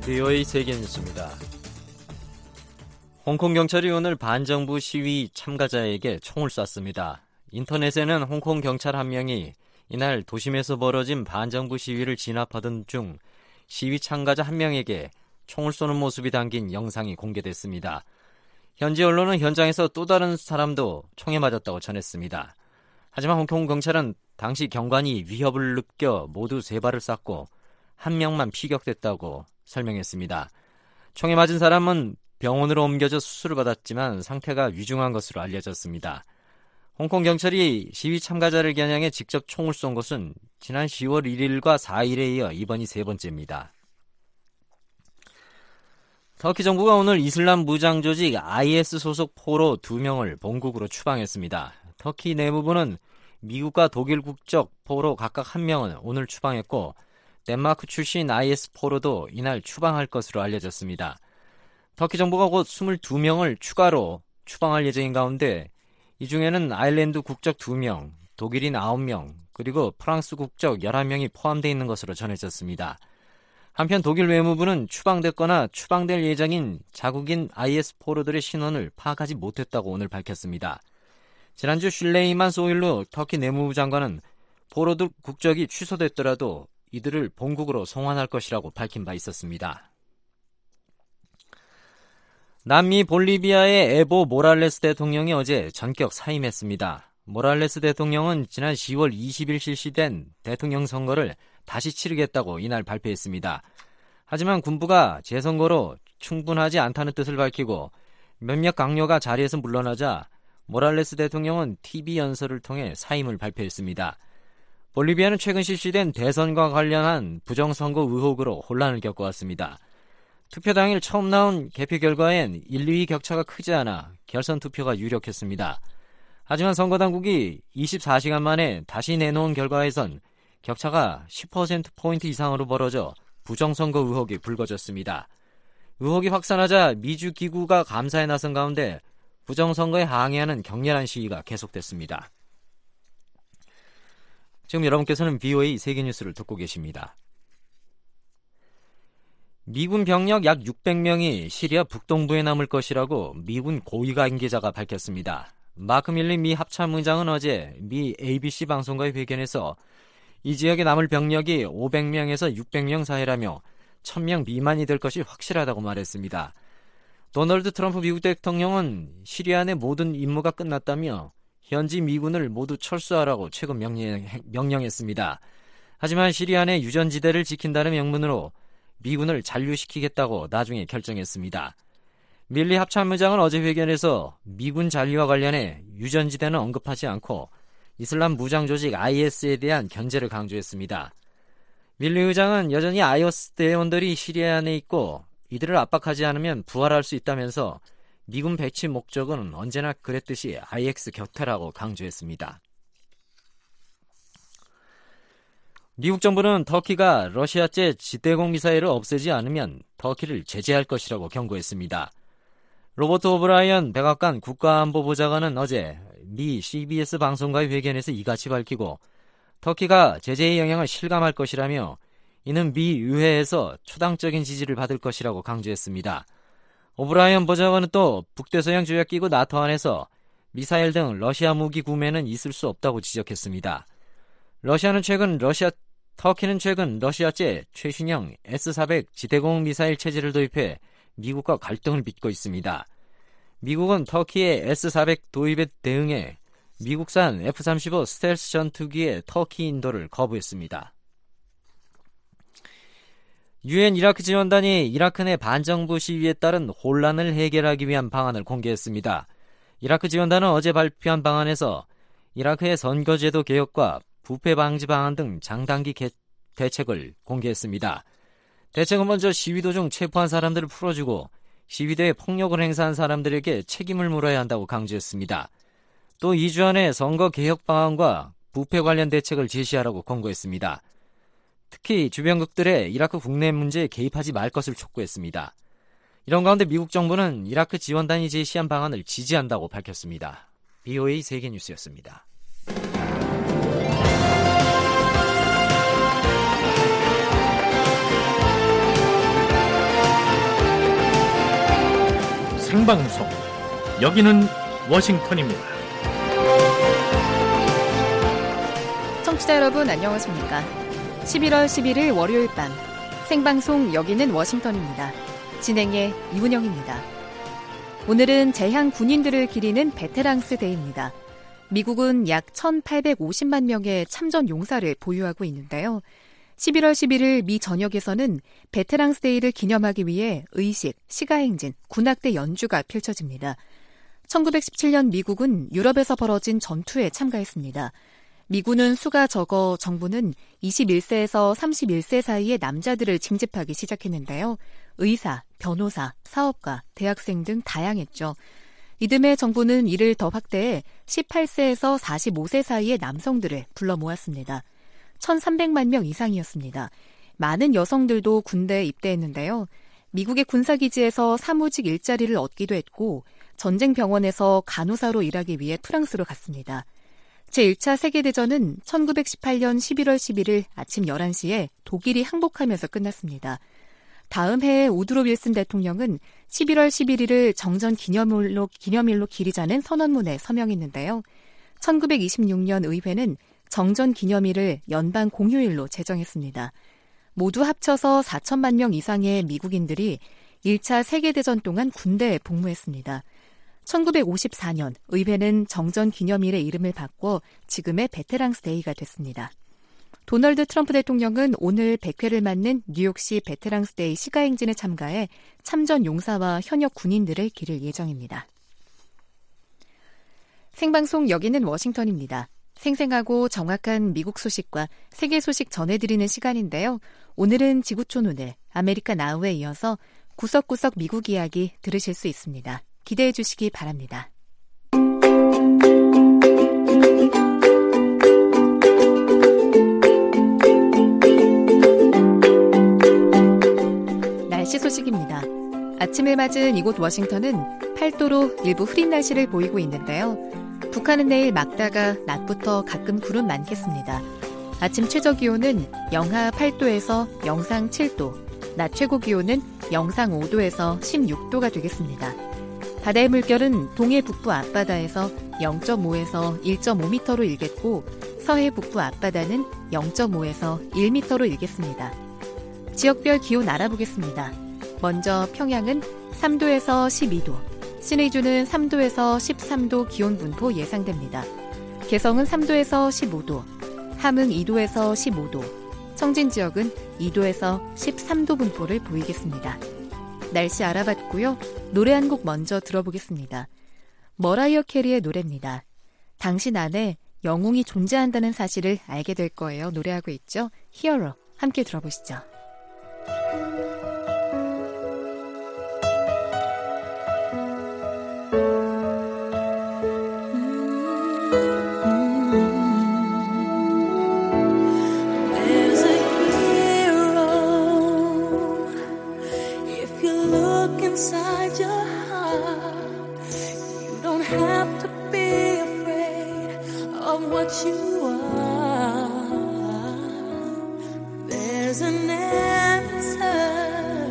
VOA 세계뉴스입니다. 홍콩 경찰이 오늘 반정부 시위 참가자에게 총을 쐈습니다. 인터넷에는 홍콩 경찰 한 명이 이날 도심에서 벌어진 반정부 시위를 진압하던 중 시위 참가자 한 명에게 총을 쏘는 모습이 담긴 영상이 공개됐습니다. 현지 언론은 현장에서 또 다른 사람도 총에 맞았다고 전했습니다. 하지만 홍콩 경찰은 당시 경관이 위협을 느껴 모두 3발을 쐈고 한 명만 피격됐다고 설명했습니다. 총에 맞은 사람은 병원으로 옮겨져 수술을 받았지만 상태가 위중한 것으로 알려졌습니다. 홍콩 경찰이 시위 참가자를 겨냥해 직접 총을 쏜 것은 지난 10월 1일과 4일에 이어 이번이 3번째입니다. 터키 정부가 오늘 이슬람 무장 조직 IS 소속 포로 2명을 본국으로 추방했습니다. 터키 내무부는 미국과 독일 국적 포로 각각 1명은 오늘 추방했고 덴마크 출신 IS 포로도 이날 추방할 것으로 알려졌습니다. 터키 정부가 곧 22명을 추가로 추방할 예정인 가운데 이 중에는 아일랜드 국적 2명, 독일인 9명, 그리고 프랑스 국적 11명이 포함되어 있는 것으로 전해졌습니다. 한편 독일 외무부는 추방됐거나 추방될 예정인 자국인 IS 포로들의 신원을 파악하지 못했다고 오늘 밝혔습니다. 지난주 슐레이만 소일루 터키 내무부 장관은 포로들 국적이 취소됐더라도 이들을 본국으로 송환할 것이라고 밝힌 바 있었습니다. 남미 볼리비아의 에보 모랄레스 대통령이 어제 전격 사임했습니다. 모랄레스 대통령은 지난 10월 20일 실시된 대통령 선거를 다시 치르겠다고 이날 발표했습니다. 하지만 군부가 재선거로 충분하지 않다는 뜻을 밝히고 몇몇 강요가 자리에서 물러나자 모랄레스 대통령은 TV 연설을 통해 사임을 발표했습니다. 볼리비아는 최근 실시된 대선과 관련한 부정선거 의혹으로 혼란을 겪어왔습니다. 투표 당일 처음 나온 개표 결과엔 1, 2위 격차가 크지 않아 결선 투표가 유력했습니다. 하지만 선거당국이 24시간 만에 다시 내놓은 결과에선 격차가 10%포인트 이상으로 벌어져 부정선거 의혹이 불거졌습니다. 의혹이 확산하자 미주기구가 감사에 나선 가운데 부정선거에 항의하는 격렬한 시위가 계속됐습니다. 지금 여러분께서는 VOA 세계뉴스를 듣고 계십니다. 미군 병력 약 600명이 시리아 북동부에 남을 것이라고 미군 고위 관계자가 밝혔습니다. 마크 밀리 미 합참의장은 어제 미 ABC 방송과의 회견에서 이 지역에 남을 병력이 500명에서 600명 사이라며 1000명 미만이 될 것이 확실하다고 말했습니다. 도널드 트럼프 미국 대통령은 시리아 내 모든 임무가 끝났다며 현지 미군을 모두 철수하라고 최근 명령했습니다. 하지만 시리아 내 유전지대를 지킨다는 명분으로 미군을 잔류시키겠다고 나중에 결정했습니다. 밀리 합참의장은 어제 회견에서 미군 잔류와 관련해 유전지대는 언급하지 않고 이슬람 무장 조직 IS에 대한 견제를 강조했습니다. 밀리 의장은 여전히 IS 대원들이 시리아 안에 있고 이들을 압박하지 않으면 부활할 수 있다면서 미군 배치 목적은 언제나 그랬듯이 IS 곁에라고 강조했습니다. 미국 정부는 터키가 러시아제 지대공 미사일을 없애지 않으면 터키를 제재할 것이라고 경고했습니다. 로버트 오브라이언 백악관 국가안보보좌관은 어제 미 CBS 방송과의 회견에서 이같이 밝히고 터키가 제재의 영향을 실감할 것이라며 이는 미 의회에서 초당적인 지지를 받을 것이라고 강조했습니다. 오브라이언 보좌관은 또 북대서양 조약기구 나토 안에서 미사일 등 러시아 무기 구매는 있을 수 없다고 지적했습니다. 터키는 최근 러시아제 최신형 S-400 지대공 미사일 체제를 도입해 미국과 갈등을 빚고 있습니다. 미국은 터키의 S-400 도입에 대응해 미국산 F-35 스텔스 전투기의 터키 인도를 거부했습니다. 유엔 이라크 지원단이 이라크 내 반정부 시위에 따른 혼란을 해결하기 위한 방안을 공개했습니다. 이라크 지원단은 어제 발표한 방안에서 이라크의 선거제도 개혁과 부패 방지 방안 등 장단기 대책을 공개했습니다. 대책은 먼저 시위 도중 체포한 사람들을 풀어주고 시위대에 폭력을 행사한 사람들에게 책임을 물어야 한다고 강조했습니다. 또 2주 안에 선거 개혁 방안과 부패 관련 대책을 제시하라고 권고했습니다. 특히 주변국들의 이라크 국내 문제에 개입하지 말 것을 촉구했습니다. 이런 가운데 미국 정부는 이라크 지원단이 제시한 방안을 지지한다고 밝혔습니다. VOA 세계뉴스였습니다. 생방송, 여기는 워싱턴입니다. 청취자 여러분 안녕하십니까? 11월 11일 월요일 밤 생방송 여기는 워싱턴입니다. 진행의 이훈영입니다. 오늘은 제향 군인들을 기리는 베테랑스 데이입니다. 미국은 약 1,850만 명의 참전 용사를 보유하고 있는데요. 11월 11일 미 전역에서는 베테랑스 데이를 기념하기 위해 의식, 시가행진, 군악대 연주가 펼쳐집니다. 1917년 미국은 유럽에서 벌어진 전투에 참가했습니다. 미군은 수가 적어 정부는 21세에서 31세 사이의 남자들을 징집하기 시작했는데요. 의사, 변호사, 사업가, 대학생 등 다양했죠. 이듬해 정부는 이를 더 확대해 18세에서 45세 사이의 남성들을 불러 모았습니다. 1,300만 명 이상이었습니다. 많은 여성들도 군대에 입대했는데요. 미국의 군사기지에서 사무직 일자리를 얻기도 했고 전쟁 병원에서 간호사로 일하기 위해 프랑스로 갔습니다. 제1차 세계대전은 1918년 11월 11일 아침 11시에 독일이 항복하면서 끝났습니다. 다음 해에 우드로 윌슨 대통령은 11월 11일을 정전 기념일로 기리자는 선언문에 서명했는데요. 1926년 의회는 정전 기념일을 연방 공휴일로 제정했습니다. 모두 합쳐서 4천만 명 이상의 미국인들이 1차 세계대전 동안 군대에 복무했습니다. 1954년 의회는 정전 기념일의 이름을 바꿔 지금의 베테랑스 데이가 됐습니다. 도널드 트럼프 대통령은 오늘 100회를 맞는 뉴욕시 베테랑스 데이 시가행진에 참가해 참전 용사와 현역 군인들을 기릴 예정입니다. 생방송 여기는 워싱턴입니다. 생생하고 정확한 미국 소식과 세계 소식 전해드리는 시간인데요. 오늘은 지구촌 오늘, 아메리카 나우에 이어서 구석구석 미국 이야기 들으실 수 있습니다. 기대해 주시기 바랍니다. 날씨 소식입니다. 아침을 맞은 이곳 워싱턴은 8도로 일부 흐린 날씨를 보이고 있는데요. 북한은 내일 맑다가 낮부터 가끔 구름 많겠습니다. 아침 최저 기온은 영하 8도에서 영상 7도, 낮 최고 기온은 영상 5도에서 16도가 되겠습니다. 바다의 물결은 동해 북부 앞바다에서 0.5에서 1.5m로 일겠고 서해 북부 앞바다는 0.5에서 1m로 일겠습니다. 지역별 기온 알아보겠습니다. 먼저 평양은 3도에서 12도, 신의주는 3도에서 13도 기온 분포 예상됩니다. 개성은 3도에서 15도, 함흥 2도에서 15도, 청진 지역은 2도에서 13도 분포를 보이겠습니다. 날씨 알아봤고요. 노래 한 곡 먼저 들어보겠습니다. 머라이어 캐리의 노래입니다. 당신 안에 영웅이 존재한다는 사실을 알게 될 거예요. 노래하고 있죠. 히어로 함께 들어보시죠. Inside your heart, you don't have to be afraid of what you are. There's an answer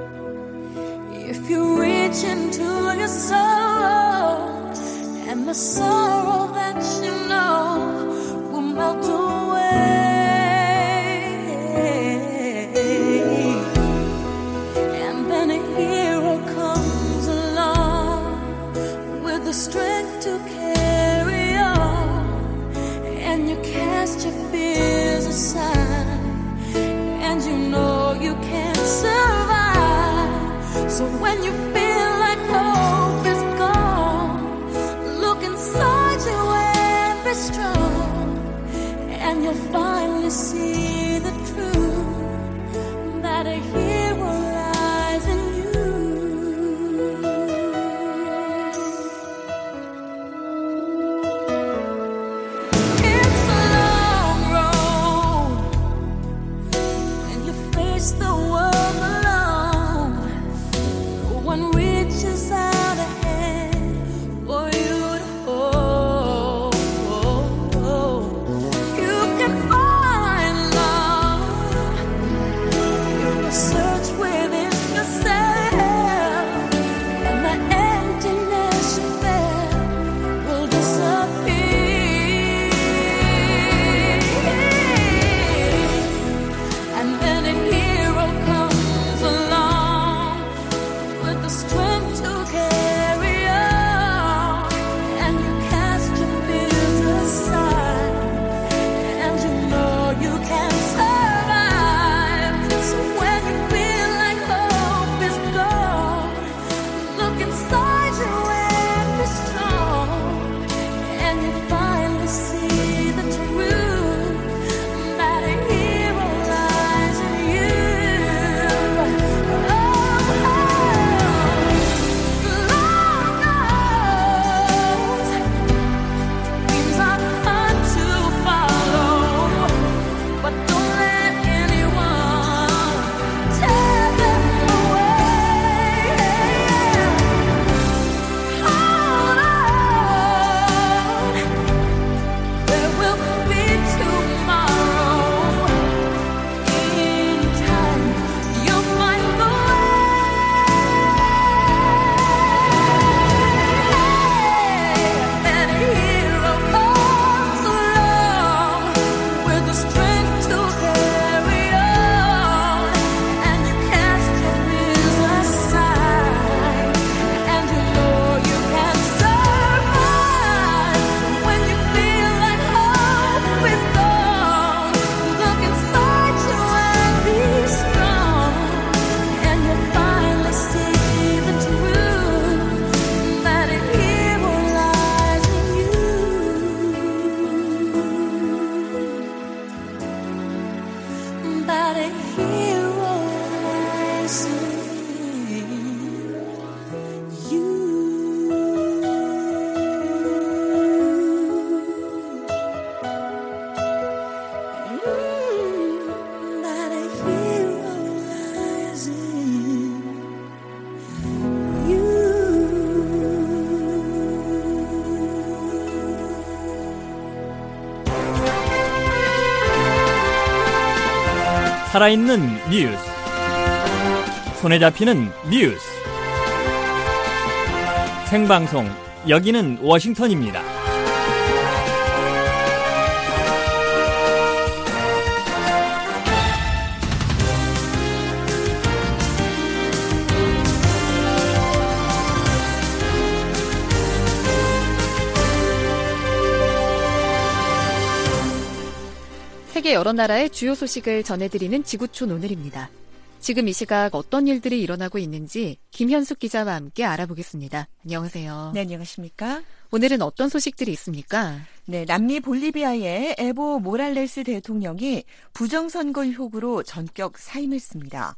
if you reach into your soul, and the sorrow that you know will melt away. And then a hero comes along with the strength to carry on, and you cast your fears aside, and you know you can survive. So when you feel like hope is gone, look inside you and be strong, and you'll finally see the truth that a hero lies in you. It's a long road when you face the world alone. No one reaches out a hand for you to hold. You can find love if you search that a hero rising. 살아있는 뉴스, 손에 잡히는 뉴스, 생방송, 여기는 워싱턴입니다. 세계 여러 나라의 주요 소식을 전해드리는 지구촌 오늘입니다. 지금 이 시각 어떤 일들이 일어나고 있는지 김현숙 기자와 함께 알아보겠습니다. 안녕하세요. 네, 안녕하십니까? 오늘은 어떤 소식들이 있습니까? 네, 남미 볼리비아의 에보 모랄레스 대통령이 부정선거 의혹으로 전격 사임했습니다.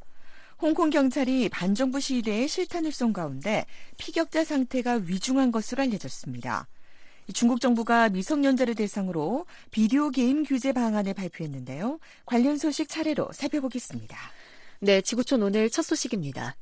홍콩 경찰이 반정부 시위대에 실탄을 쏜 가운데 피격자 상태가 위중한 것으로 알려졌습니다. 중국 정부가 미성년자를 대상으로 비디오 게임 규제 방안을 발표했는데요. 관련 소식 차례로 살펴보겠습니다. 네, 지구촌 오늘 첫 소식입니다.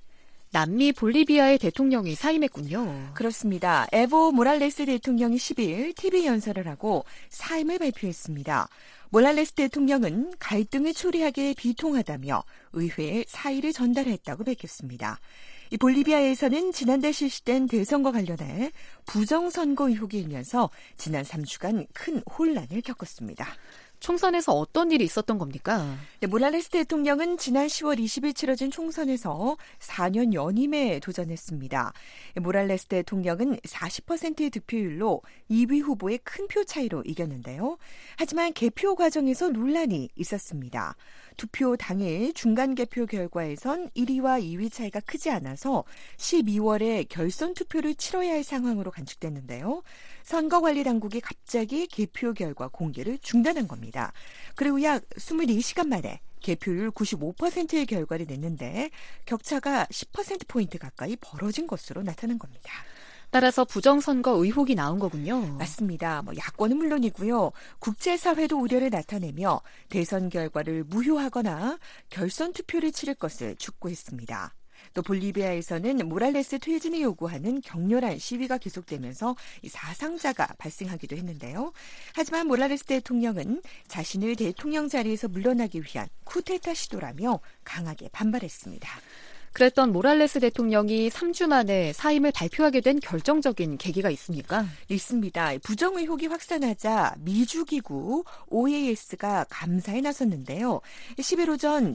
남미 볼리비아의 대통령이 사임했군요. 그렇습니다. 에보 모랄레스 대통령이 10일 TV 연설을 하고 사임을 발표했습니다. 모랄레스 대통령은 갈등을 초래하기에 비통하다며 의회에 사의를 전달했다고 밝혔습니다. 이 볼리비아에서는 지난달 실시된 대선과 관련해 부정선거 의혹이 일면서 지난 3주간 큰 혼란을 겪었습니다. 총선에서 어떤 일이 있었던 겁니까? 네, 모랄레스 대통령은 지난 10월 20일 치러진 총선에서 4년 연임에 도전했습니다. 모랄레스 대통령은 40%의 득표율로 2위 후보의 큰 표 차이로 이겼는데요. 하지만 개표 과정에서 논란이 있었습니다. 투표 당일 중간 개표 결과에선 1위와 2위 차이가 크지 않아서 12월에 결선 투표를 치러야 할 상황으로 간축됐는데요. 선거관리당국이 갑자기 개표 결과 공개를 중단한 겁니다. 그리고 약 24시간 만에 개표율 95%의 결과를 냈는데 격차가 10%포인트 가까이 벌어진 것으로 나타난 겁니다. 따라서 부정선거 의혹이 나온 거군요. 맞습니다. 야권은 물론이고요. 국제사회도 우려를 나타내며 대선 결과를 무효하거나 결선 투표를 치를 것을 촉구했습니다. 또 볼리비아에서는 모랄레스 퇴진을 요구하는 격렬한 시위가 계속되면서 사상자가 발생하기도 했는데요. 하지만 모랄레스 대통령은 자신을 대통령 자리에서 물러나기 위한 쿠데타 시도라며 강하게 반발했습니다. 그랬던 모랄레스 대통령이 3주 만에 사임을 발표하게 된 결정적인 계기가 있습니까? 있습니다. 부정 의혹이 확산하자 미주기구 OAS가 감사에 나섰는데요. 10일 오전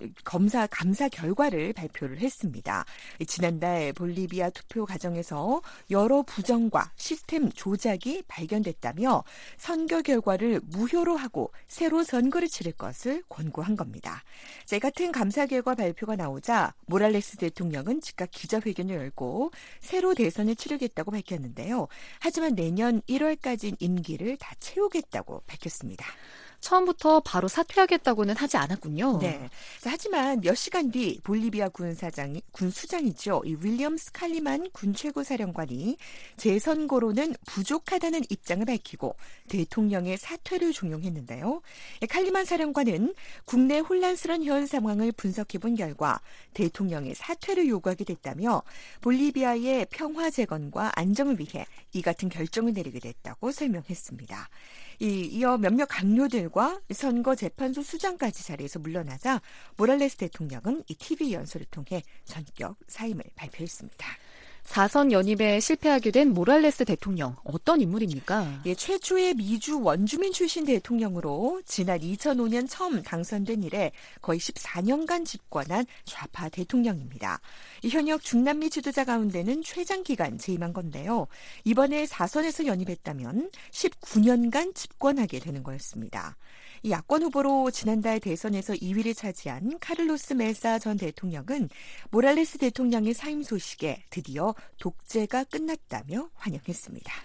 감사 결과를 발표를 했습니다. 지난달 볼리비아 투표 과정에서 여러 부정과 시스템 조작이 발견됐다며 선거 결과를 무효로 하고 새로 선거를 치를 것을 권고한 겁니다. 이 같은 감사 결과 발표가 나오자 모랄레스 대통령은 즉각 기자회견을 열고 새로 대선을 치르겠다고 밝혔는데요. 하지만 내년 1월까지인 임기를 다 채우겠다고 밝혔습니다. 처음부터 바로 사퇴하겠다고는 하지 않았군요. 네. 하지만 몇 시간 뒤 볼리비아 군 수장이죠. 이 윌리엄 스칼리만 군 최고사령관이 재선거로는 부족하다는 입장을 밝히고 대통령의 사퇴를 종용했는데요. 칼리만 사령관은 국내 혼란스러운 현 상황을 분석해본 결과 대통령의 사퇴를 요구하게 됐다며 볼리비아의 평화 재건과 안정을 위해 이 같은 결정을 내리게 됐다고 설명했습니다. 이어 몇몇 강요들과 선거재판소 수장까지 자리에서 물러나자 모랄레스 대통령은 이 TV 연설을 통해 전격 사임을 발표했습니다. 4선 연임에 실패하게 된 모랄레스 대통령, 어떤 인물입니까? 최초의 미주 원주민 출신 대통령으로 지난 2005년 처음 당선된 이래 거의 14년간 집권한 좌파 대통령입니다. 현역 중남미 지도자 가운데는 최장기간 재임한 건데요. 이번에 4선에서 연임했다면 19년간 집권하게 되는 거였습니다. 이 야권 후보로 지난달 대선에서 2위를 차지한 카를로스 메사 전 대통령은 모랄레스 대통령의 사임 소식에 드디어 독재가 끝났다며 환영했습니다.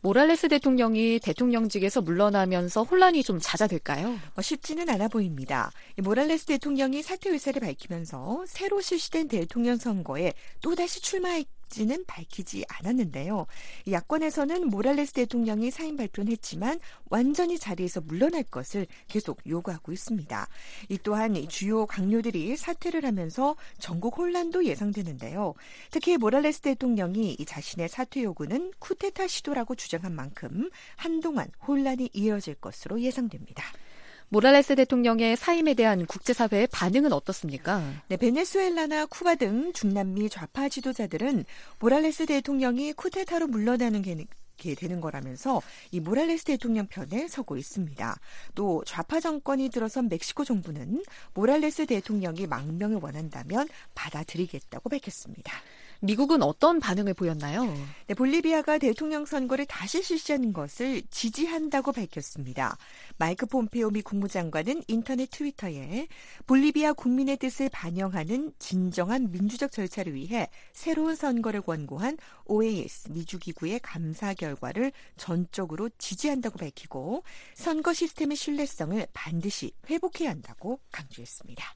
모랄레스 대통령이 대통령직에서 물러나면서 혼란이 좀 잦아들까요? 쉽지는 않아 보입니다. 모랄레스 대통령이 사퇴 의사를 밝히면서 새로 실시된 대통령 선거에 또다시 출마할지는 밝히지 않았는데요. 야권에서는 모랄레스 대통령이 사임 발표는 했지만 완전히 자리에서 물러날 것을 계속 요구하고 있습니다. 이 또한 주요 강요들이 사퇴를 하면서 전국 혼란도 예상되는데요. 특히 모랄레스 대통령이 자신의 사퇴 요구는 쿠데타 시도라고 주장한 만큼 한동안 혼란이 이어질 것으로 예상됩니다. 모랄레스 대통령의 사임에 대한 국제사회의 반응은 어떻습니까? 네, 베네수엘라나 쿠바 등 중남미 좌파 지도자들은 모랄레스 대통령이 쿠데타로 물러나는 게 되는 거라면서 이 모랄레스 대통령 편에 서고 있습니다. 또 좌파 정권이 들어선 멕시코 정부는 모랄레스 대통령이 망명을 원한다면 받아들이겠다고 밝혔습니다. 미국은 어떤 반응을 보였나요? 네, 볼리비아가 대통령 선거를 다시 실시하는 것을 지지한다고 밝혔습니다. 마이크 폼페오 미 국무장관은 인터넷 트위터에 볼리비아 국민의 뜻을 반영하는 진정한 민주적 절차를 위해 새로운 선거를 권고한 OAS 미주기구의 감사 결과를 전적으로 지지한다고 밝히고 선거 시스템의 신뢰성을 반드시 회복해야 한다고 강조했습니다.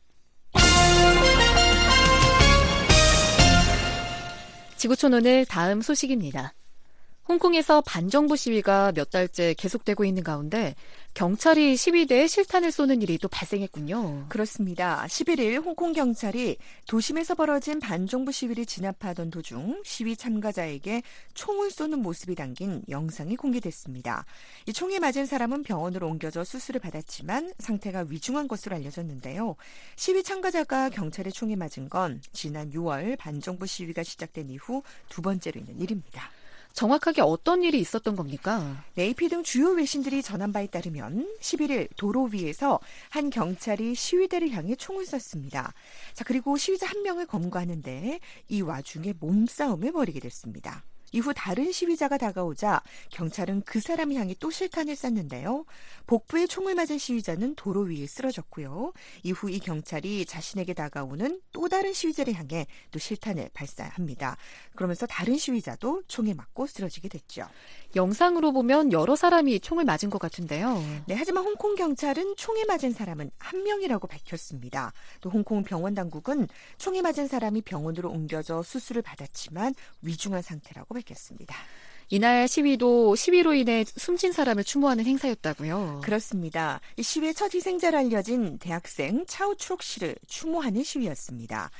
지구촌 오늘 다음 소식입니다. 홍콩에서 반정부 시위가 몇 달째 계속되고 있는 가운데 경찰이 시위대에 실탄을 쏘는 일이 또 발생했군요. 그렇습니다. 11일 홍콩 경찰이 도심에서 벌어진 반정부 시위를 진압하던 도중 시위 참가자에게 총을 쏘는 모습이 담긴 영상이 공개됐습니다. 이 총에 맞은 사람은 병원으로 옮겨져 수술을 받았지만 상태가 위중한 것으로 알려졌는데요. 시위 참가자가 경찰의 총에 맞은 건 지난 6월 반정부 시위가 시작된 이후 두 번째로 있는 일입니다. 정확하게 어떤 일이 있었던 겁니까? AP 등 주요 외신들이 전한 바에 따르면 11일 도로 위에서 한 경찰이 시위대를 향해 총을 쐈습니다. 자, 그리고 시위자 한 명을 검거하는데 이 와중에 몸싸움을 벌이게 됐습니다. 이후 다른 시위자가 다가오자 경찰은 그 사람을 향해 또 실탄을 쐈는데요. 복부에 총을 맞은 시위자는 도로 위에 쓰러졌고요. 이후 이 경찰이 자신에게 다가오는 또 다른 시위자를 향해 또 실탄을 발사합니다. 그러면서 다른 시위자도 총에 맞고 쓰러지게 됐죠. 영상으로 보면 여러 사람이 총을 맞은 것 같은데요. 네, 하지만 홍콩 경찰은 총에 맞은 사람은 한 명이라고 밝혔습니다. 또 홍콩 병원 당국은 총에 맞은 사람이 병원으로 옮겨져 수술을 받았지만 위중한 상태라고 밝혔습니다. 이날 시위도 시위로 인해 숨진 사람을 추모하는 행사였다고요? 그렇습니다. 이 시위의 첫 희생자로 알려진 대학생 차오추옥 씨를 추모하는 시위였습니다.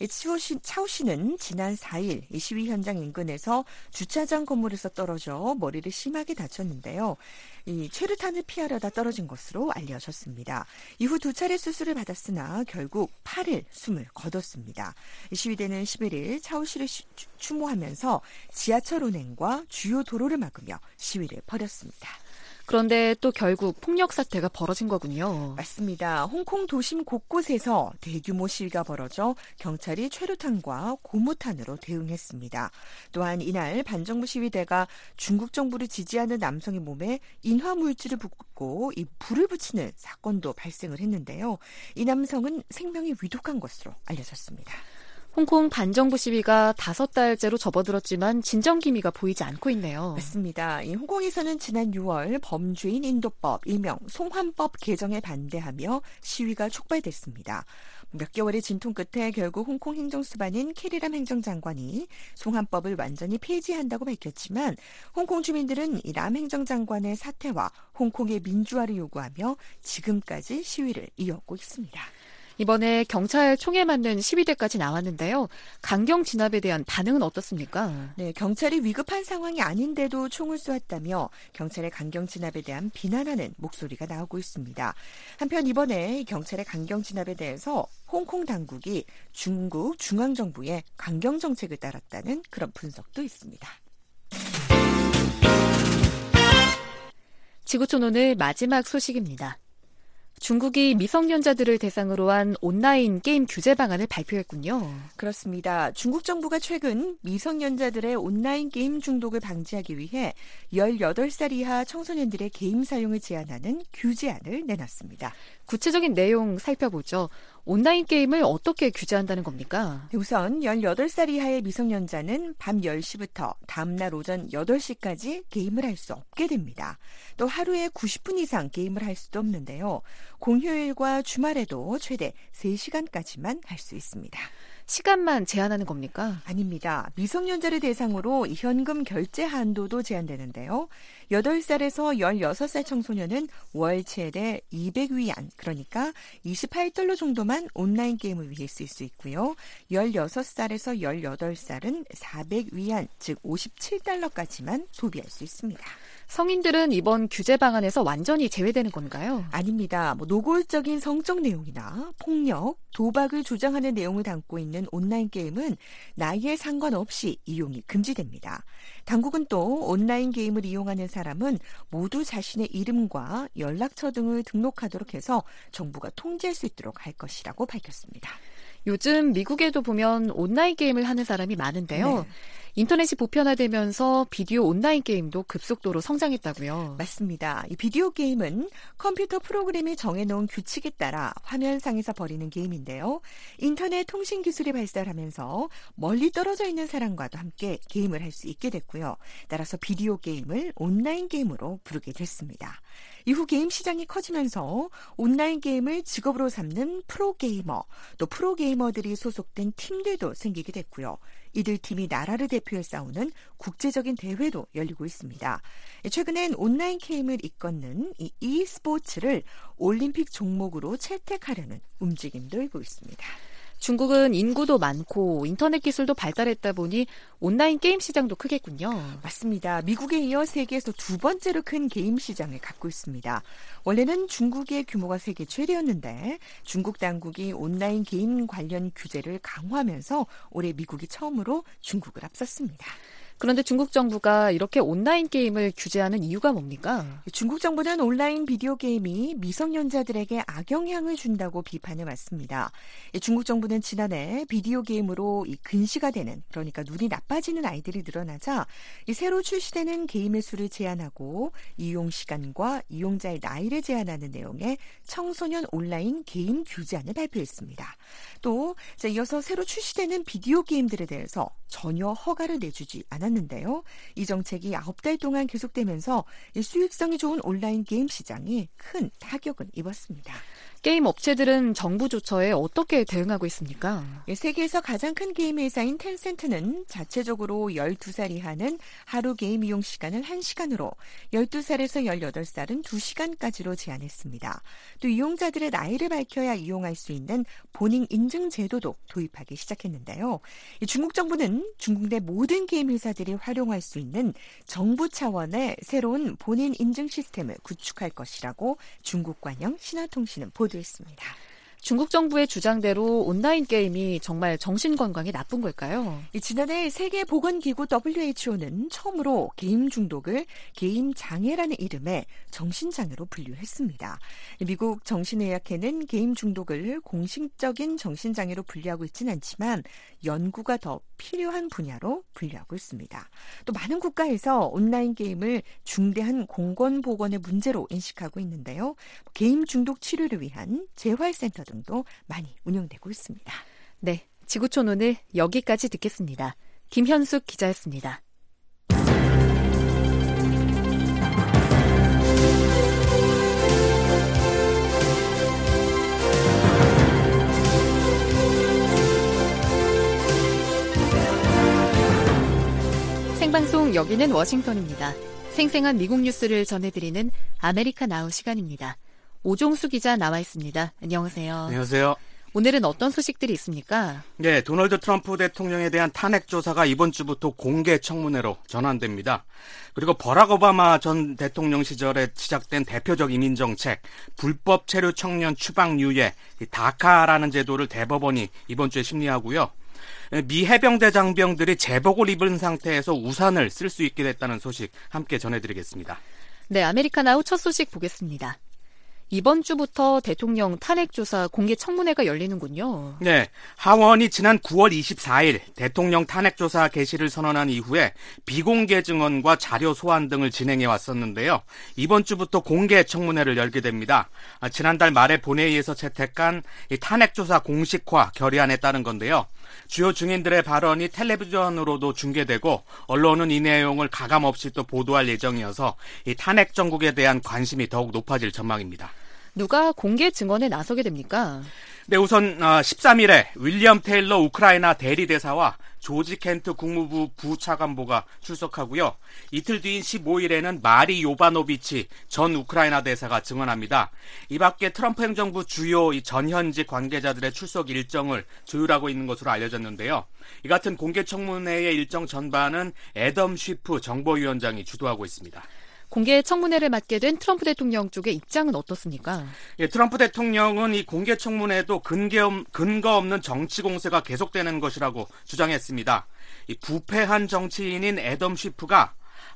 차오 씨는 지난 4일 이 시위 현장 인근에서 주차장 건물에서 떨어져 머리를 심하게 다쳤는데요. 이 최루탄을 피하려다 떨어진 것으로 알려졌습니다. 이후 두 차례 수술을 받았으나 결국 8일 숨을 거뒀습니다. 시위대는 11일 차오 씨를 추모하면서 지하철 운행과 주요 도로를 막으며 시위를 벌였습니다. 그런데 또 결국 폭력 사태가 벌어진 거군요. 맞습니다. 홍콩 도심 곳곳에서 대규모 시위가 벌어져 경찰이 최루탄과 고무탄으로 대응했습니다. 또한 이날 반정부 시위대가 중국 정부를 지지하는 남성의 몸에 인화물질을 붓고 이 불을 붙이는 사건도 발생을 했는데요. 이 남성은 생명이 위독한 것으로 알려졌습니다. 홍콩 반정부 시위가 5달째로 접어들었지만 진정 기미가 보이지 않고 있네요. 맞습니다. 이 홍콩에서는 지난 6월 범죄인 인도법, 일명 송환법 개정에 반대하며 시위가 촉발됐습니다. 몇 개월의 진통 끝에 결국 홍콩 행정수반인 캐리람 행정장관이 송환법을 완전히 폐지한다고 밝혔지만 홍콩 주민들은 이 람 행정장관의 사퇴와 홍콩의 민주화를 요구하며 지금까지 시위를 이어오고 있습니다. 이번에 경찰 총에 맞는 시위대까지 나왔는데요. 강경 진압에 대한 반응은 어떻습니까? 네, 경찰이 위급한 상황이 아닌데도 총을 쏘았다며 경찰의 강경 진압에 대한 비난하는 목소리가 나오고 있습니다. 한편 이번에 경찰의 강경 진압에 대해서 홍콩 당국이 중국 중앙정부의 강경 정책을 따랐다는 그런 분석도 있습니다. 지구촌 오늘 마지막 소식입니다. 중국이 미성년자들을 대상으로 한 온라인 게임 규제 방안을 발표했군요. 그렇습니다. 중국 정부가 최근 미성년자들의 온라인 게임 중독을 방지하기 위해 18살 이하 청소년들의 게임 사용을 제한하는 규제안을 내놨습니다. 구체적인 내용 살펴보죠. 온라인 게임을 어떻게 규제한다는 겁니까? 우선 18살 이하의 미성년자는 밤 10시부터 다음날 오전 8시까지 게임을 할 수 없게 됩니다. 또 하루에 90분 이상 게임을 할 수도 없는데요. 공휴일과 주말에도 최대 3시간까지만 할 수 있습니다. 시간만 제한하는 겁니까? 아닙니다. 미성년자를 대상으로 현금 결제 한도도 제한되는데요. 8살에서 16살 청소년은 월 최대 200위안, 그러니까 28달러 정도만 온라인 게임을 위해 쓸 수 있고요. 16살에서 18살은 400위안, 즉 57달러까지만 소비할 수 있습니다. 성인들은 이번 규제 방안에서 완전히 제외되는 건가요? 아닙니다. 노골적인 성적 내용이나 폭력, 도박을 조장하는 내용을 담고 있는 온라인 게임은 나이에 상관없이 이용이 금지됩니다. 당국은 또 온라인 게임을 이용하는 사람은 모두 자신의 이름과 연락처 등을 등록하도록 해서 정부가 통제할 수 있도록 할 것이라고 밝혔습니다. 요즘 미국에도 보면 온라인 게임을 하는 사람이 많은데요. 네. 인터넷이 보편화되면서 비디오 온라인 게임도 급속도로 성장했다고요. 맞습니다. 이 비디오 게임은 컴퓨터 프로그램이 정해놓은 규칙에 따라 화면상에서 벌이는 게임인데요. 인터넷 통신 기술이 발달하면서 멀리 떨어져 있는 사람과도 함께 게임을 할 수 있게 됐고요. 따라서 비디오 게임을 온라인 게임으로 부르게 됐습니다. 이후 게임 시장이 커지면서 온라인 게임을 직업으로 삼는 프로게이머, 또 프로게이머들이 소속된 팀들도 생기게 됐고요. 이들 팀이 나라를 대표해 싸우는 국제적인 대회도 열리고 있습니다. 최근엔 온라인 게임을 이끄는 이 e스포츠를 올림픽 종목으로 채택하려는 움직임도 일고 있습니다. 중국은 인구도 많고 인터넷 기술도 발달했다 보니 온라인 게임 시장도 크겠군요. 맞습니다. 미국에 이어 세계에서 두 번째로 큰 게임 시장을 갖고 있습니다. 원래는 중국의 규모가 세계 최대였는데 중국 당국이 온라인 게임 관련 규제를 강화하면서 올해 미국이 처음으로 중국을 앞섰습니다. 그런데 중국 정부가 이렇게 온라인 게임을 규제하는 이유가 뭡니까? 중국 정부는 온라인 비디오 게임이 미성년자들에게 악영향을 준다고 비판해 왔습니다. 중국 정부는 지난해 비디오 게임으로 근시가 되는, 그러니까 눈이 나빠지는 아이들이 늘어나자 새로 출시되는 게임의 수를 제한하고 이용 시간과 이용자의 나이를 제한하는 내용의 청소년 온라인 게임 규제안을 발표했습니다. 또 이어서 새로 출시되는 비디오 게임들에 대해서 전혀 허가를 내주지 않았는데요. 이 정책이 9달 동안 계속되면서 수익성이 좋은 온라인 게임 시장에 큰 타격을 입었습니다. 게임 업체들은 정부 조처에 어떻게 대응하고 있습니까? 세계에서 가장 큰 게임 회사인 텐센트는 자체적으로 12살 이하는 하루 게임 이용 시간을 1시간으로, 12살에서 18살은 2시간까지로 제한했습니다. 또 이용자들의 나이를 밝혀야 이용할 수 있는 본인 인증 제도도 도입하기 시작했는데요. 중국 정부는 중국 내 모든 게임 회사들이 활용할 수 있는 정부 차원의 새로운 본인 인증 시스템을 구축할 것이라고 중국 관영 신화통신은 보도했습니다. 중국 정부의 주장대로 온라인 게임이 정말 정신건강에 나쁜 걸까요? 지난해 세계보건기구 WHO는 처음으로 게임 중독을 게임 장애라는 이름의 정신장애로 분류했습니다. 미국 정신의학회는 게임 중독을 공식적인 정신장애로 분류하고 있지는 않지만 연구가 더 필요한 분야로 분류하고 있습니다. 또 많은 국가에서 온라인 게임을 중대한 공건보건의 문제로 인식하고 있는데요. 게임 중독 치료를 위한 재활센터 등도 많이 운영되고 있습니다. 네, 지구촌 오늘 여기까지 듣겠습니다. 김현숙 기자였습니다. 생방송 여기는 워싱턴입니다. 생생한 미국 뉴스를 전해드리는 아메리카 나우 시간입니다. 오종수 기자 나와 있습니다. 안녕하세요. 안녕하세요. 오늘은 어떤 소식들이 있습니까? 네, 도널드 트럼프 대통령에 대한 탄핵 조사가 이번 주부터 공개 청문회로 전환됩니다. 그리고 버락 오바마 전 대통령 시절에 시작된 대표적 이민 정책, 불법 체류 청년 추방 유예, 다카라는 제도를 대법원이 이번 주에 심리하고요. 미 해병대 장병들이 제복을 입은 상태에서 우산을 쓸 수 있게 됐다는 소식 함께 전해드리겠습니다. 네, 아메리카 나우 첫 소식 보겠습니다. 이번 주부터 대통령 탄핵조사 공개 청문회가 열리는군요. 네, 하원이 지난 9월 24일 대통령 탄핵조사 개시를 선언한 이후에 비공개 증언과 자료 소환 등을 진행해 왔었는데요. 이번 주부터 공개 청문회를 열게 됩니다. 지난달 말에 본회의에서 채택한 이 탄핵조사 공식화 결의안에 따른 건데요. 주요 증인들의 발언이 텔레비전으로도 중계되고 언론은 이 내용을 가감없이 또 보도할 예정이어서 이 탄핵 정국에 대한 관심이 더욱 높아질 전망입니다. 누가 공개 증언에 나서게 됩니까? 네, 우선 13일에 윌리엄 테일러 우크라이나 대리대사와 조지 켄트 국무부 부차관보가 출석하고요. 이틀 뒤인 15일에는 마리 요바노비치 전 우크라이나 대사가 증언합니다. 이 밖에 트럼프 행정부 주요 전현직 관계자들의 출석 일정을 조율하고 있는 것으로 알려졌는데요. 이 같은 공개 청문회의 일정 전반은 애덤 쉬프 정보위원장이 주도하고 있습니다. 공개 청문회를 맡게 된 트럼프 대통령 쪽의 입장은 어떻습니까? 예, 트럼프 대통령은 이 공개 청문회도 근거 없는 정치 공세가 계속되는 것이라고 주장했습니다. 이 부패한 정치인인 애덤 쉬프가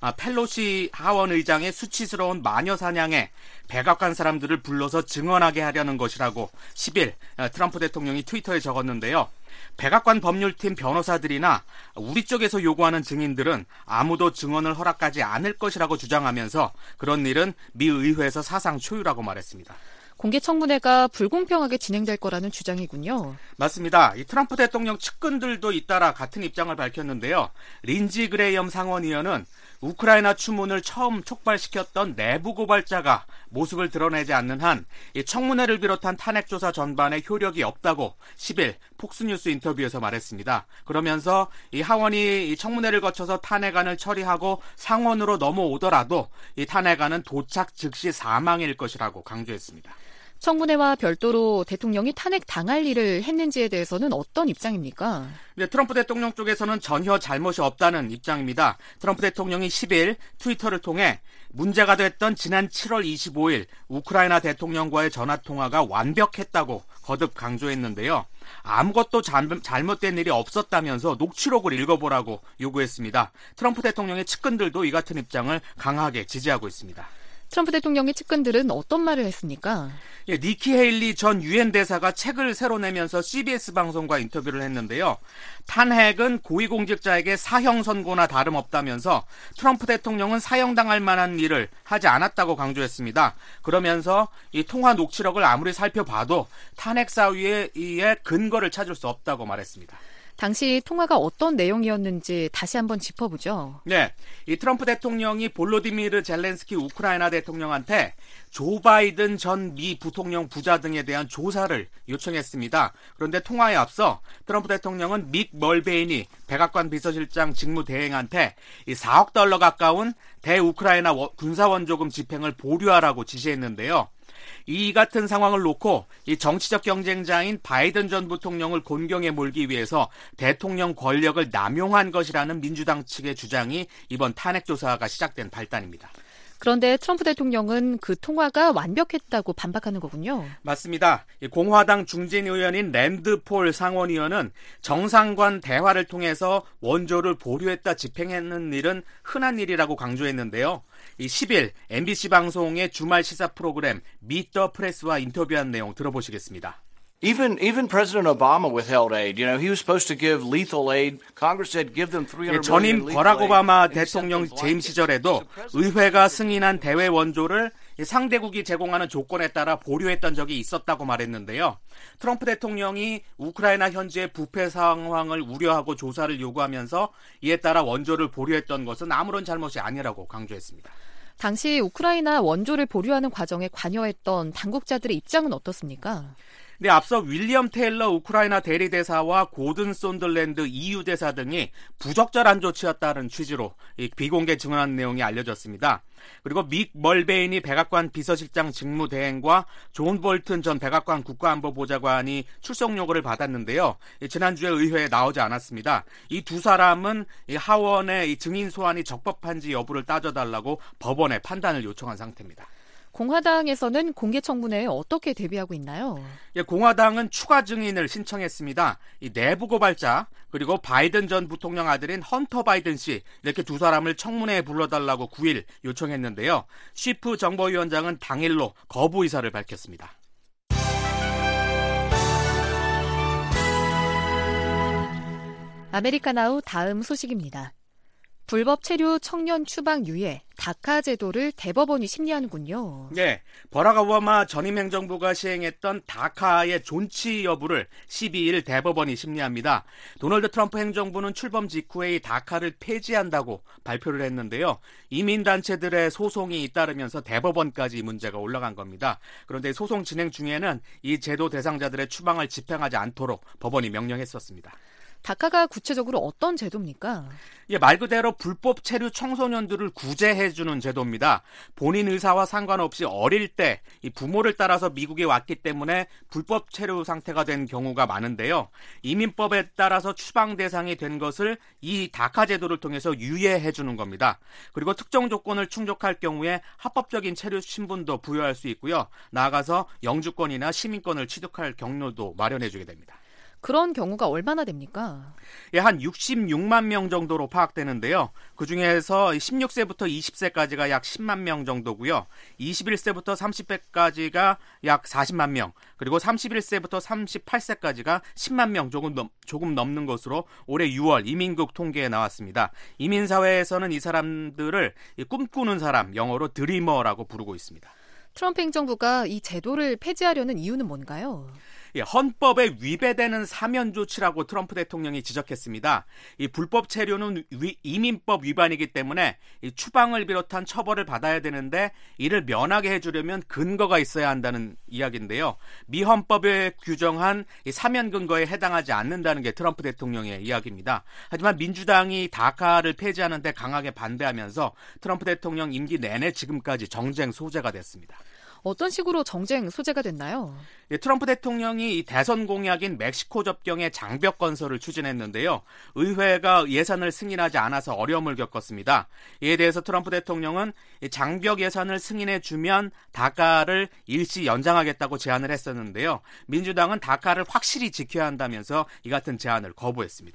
펠로시 하원 의장의 수치스러운 마녀 사냥에 백악관 사람들을 불러서 증언하게 하려는 것이라고 10일 트럼프 대통령이 트위터에 적었는데요. 백악관 법률팀 변호사들이나 우리 쪽에서 요구하는 증인들은 아무도 증언을 허락하지 않을 것이라고 주장하면서 그런 일은 미 의회에서 사상 초유라고 말했습니다. 공개 청문회가 불공평하게 진행될 거라는 주장이군요. 맞습니다. 이 트럼프 대통령 측근들도 잇따라 같은 입장을 밝혔는데요. 린지 그레이엄 상원의원은 우크라이나 추문을 처음 촉발시켰던 내부 고발자가 모습을 드러내지 않는 한 이 청문회를 비롯한 탄핵조사 전반에 효력이 없다고 10일 폭스뉴스 인터뷰에서 말했습니다. 그러면서 이 하원이 이 청문회를 거쳐서 탄핵안을 처리하고 상원으로 넘어오더라도 이 탄핵안은 도착 즉시 사망일 것이라고 강조했습니다. 청문회와 별도로 대통령이 탄핵 당할 일을 했는지에 대해서는 어떤 입장입니까? 네, 트럼프 대통령 쪽에서는 전혀 잘못이 없다는 입장입니다. 트럼프 대통령이 10일 트위터를 통해 문제가 됐던 지난 7월 25일 우크라이나 대통령과의 전화통화가 완벽했다고 거듭 강조했는데요. 아무것도 잘못된 일이 없었다면서 녹취록을 읽어보라고 요구했습니다. 트럼프 대통령의 측근들도 이 같은 입장을 강하게 지지하고 있습니다. 트럼프 대통령의 측근들은 어떤 말을 했습니까? 예, 니키 헤일리 전 유엔 대사가 책을 새로 내면서 CBS 방송과 인터뷰를 했는데요. 탄핵은 고위공직자에게 사형 선고나 다름없다면서 트럼프 대통령은 사형당할 만한 일을 하지 않았다고 강조했습니다. 그러면서 이 통화 녹취록을 아무리 살펴봐도 탄핵 사유의 근거를 찾을 수 없다고 말했습니다. 당시 통화가 어떤 내용이었는지 다시 한번 짚어보죠. 네, 이 트럼프 대통령이 볼로디미르 젤렌스키 우크라이나 대통령한테 조 바이든 전 미 부통령 부자 등에 대한 조사를 요청했습니다. 그런데 통화에 앞서 트럼프 대통령은 믹 멀베인이 백악관 비서실장 직무대행한테 이 4억 달러 가까운 대우크라이나 군사원조금 집행을 보류하라고 지시했는데요. 이 같은 상황을 놓고 이 정치적 경쟁자인 바이든 전 부통령을 곤경에 몰기 위해서 대통령 권력을 남용한 것이라는 민주당 측의 주장이 이번 탄핵조사가 시작된 발단입니다. 그런데 트럼프 대통령은 그 통화가 완벽했다고 반박하는 거군요. 맞습니다. 공화당 중진 의원인 랜드 폴 상원의원은 정상간 대화를 통해서 원조를 보류했다 집행하는 일은 흔한 일이라고 강조했는데요. 10일 MBC 방송의 주말 시사 프로그램 미트 더 프레스와 인터뷰한 내용 들어보시겠습니다. Even President Obama withheld aid. You know, he was supposed to give lethal aid. Congress said give them $300 billion. 전임 버락 오바마 대통령 재임 시절에도 의회가 승인한 대외 원조를 상대국이 제공하는 조건에 따라 보류했던 적이 있었다고 말했는데요. 트럼프 대통령이 우크라이나 현지의 부패 상황을 우려하고 조사를 요구하면서 이에 따라 원조를 보류했던 것은 아무런 잘못이 아니라고 강조했습니다. 당시 우크라이나 원조를 보류하는 과정에 관여했던 당국자들의 입장은 어떻습니까? 네, 앞서 윌리엄 테일러 우크라이나 대리대사와 고든 손들랜드 EU 대사 등이 부적절한 조치였다는 취지로 비공개 증언한 내용이 알려졌습니다. 그리고 믹 멀베인이 백악관 비서실장 직무대행과 존 볼튼 전 백악관 국가안보보좌관이 출석 요구를 받았는데요. 지난주에 의회에 나오지 않았습니다. 이 두 사람은 하원의 증인 소환이 적법한지 여부를 따져달라고 법원에 판단을 요청한 상태입니다. 공화당에서는 공개 청문회에 어떻게 대비하고 있나요? 예, 공화당은 추가 증인을 신청했습니다. 이 내부 고발자 그리고 바이든 전 부통령 아들인 헌터 바이든 씨 이렇게 두 사람을 청문회에 불러달라고 9일 요청했는데요. 쉬프 정보위원장은 당일로 거부 의사를 밝혔습니다. 아메리카나우 다음 소식입니다. 불법 체류 청년 추방 유예 다카 제도를 대법원이 심리하는군요. 네, 버락 오바마 전임 행정부가 시행했던 다카의 존치 여부를 12일 대법원이 심리합니다. 도널드 트럼프 행정부는 출범 직후에 이 다카를 폐지한다고 발표를 했는데요. 이민단체들의 소송이 잇따르면서 대법원까지 이 문제가 올라간 겁니다. 그런데 소송 진행 중에는 이 제도 대상자들의 추방을 집행하지 않도록 법원이 명령했었습니다. 다카가 구체적으로 어떤 제도입니까? 예, 말 그대로 불법 체류 청소년들을 구제해주는 제도입니다. 본인 의사와 상관없이 어릴 때 이 부모를 따라서 미국에 왔기 때문에 불법 체류 상태가 된 경우가 많은데요. 이민법에 따라서 추방 대상이 된 것을 이 다카 제도를 통해서 유예해주는 겁니다. 그리고 특정 조건을 충족할 경우에 합법적인 체류 신분도 부여할 수 있고요. 나아가서 영주권이나 시민권을 취득할 경로도 마련해주게 됩니다. 그런 경우가 얼마나 됩니까? 예, 한 66만 명 정도로 파악되는데요. 그중에서 16세부터 20세까지가 약 10만 명 정도고요. 21세부터 30세까지가 약 40만 명, 그리고 31세부터 38세까지가 10만 명 조금 넘는 것으로 올해 6월 이민국 통계에 나왔습니다. 이민사회에서는 이 사람들을 꿈꾸는 사람, 영어로 드리머라고 부르고 있습니다. 트럼프 행정부가 이 제도를 폐지하려는 이유는 뭔가요? 예, 헌법에 위배되는 사면 조치라고 트럼프 대통령이 지적했습니다. 이 불법 체류는 이민법 위반이기 때문에 이 추방을 비롯한 처벌을 받아야 되는데 이를 면하게 해주려면 근거가 있어야 한다는 이야기인데요. 미 헌법에 규정한 이 사면 근거에 해당하지 않는다는 게 트럼프 대통령의 이야기입니다. 하지만 민주당이 다카를 폐지하는 데 강하게 반대하면서 트럼프 대통령 임기 내내 지금까지 정쟁 소재가 됐습니다. 어떤 식으로 정쟁 소재가 됐나요? 예, 트럼프 대통령이 이 대선 공약인 멕시코 접경의 장벽 건설을 추진했는데요. 의회가 예산을 승인하지 않아서 어려움을 겪었습니다. 이에 대해서 트럼프 대통령은 장벽 예산을 승인해주면 다카를 일시 연장하겠다고 제안을 했었는데요. 민주당은 다카를 확실히 지켜야 한다면서 이 같은 제안을 거부했습니다.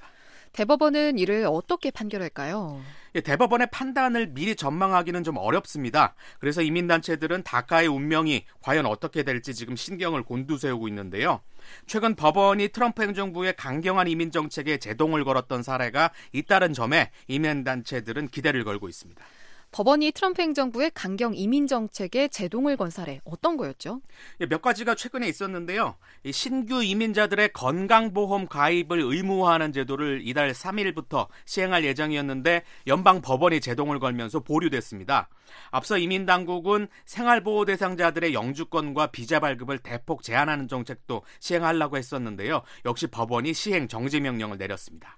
대법원은 이를 어떻게 판결할까요? 예, 대법원의 판단을 미리 전망하기는 좀 어렵습니다. 그래서 이민단체들은 다카의 운명이 과연 어떻게 될지 지금 신경을 곤두세우고 있는데요. 최근 법원이 트럼프 행정부의 강경한 이민 정책에 제동을 걸었던 사례가 잇따른 점에 이민단체들은 기대를 걸고 있습니다. 법원이 트럼프 행정부의 강경 이민 정책에 제동을 건 사례 어떤 거였죠? 몇 가지가 최근에 있었는데요. 신규 이민자들의 건강보험 가입을 의무화하는 제도를 이달 3일부터 시행할 예정이었는데 연방 법원이 제동을 걸면서 보류됐습니다. 앞서 이민당국은 생활보호 대상자들의 영주권과 비자 발급을 대폭 제한하는 정책도 시행하려고 했었는데요. 역시 법원이 시행 정지 명령을 내렸습니다.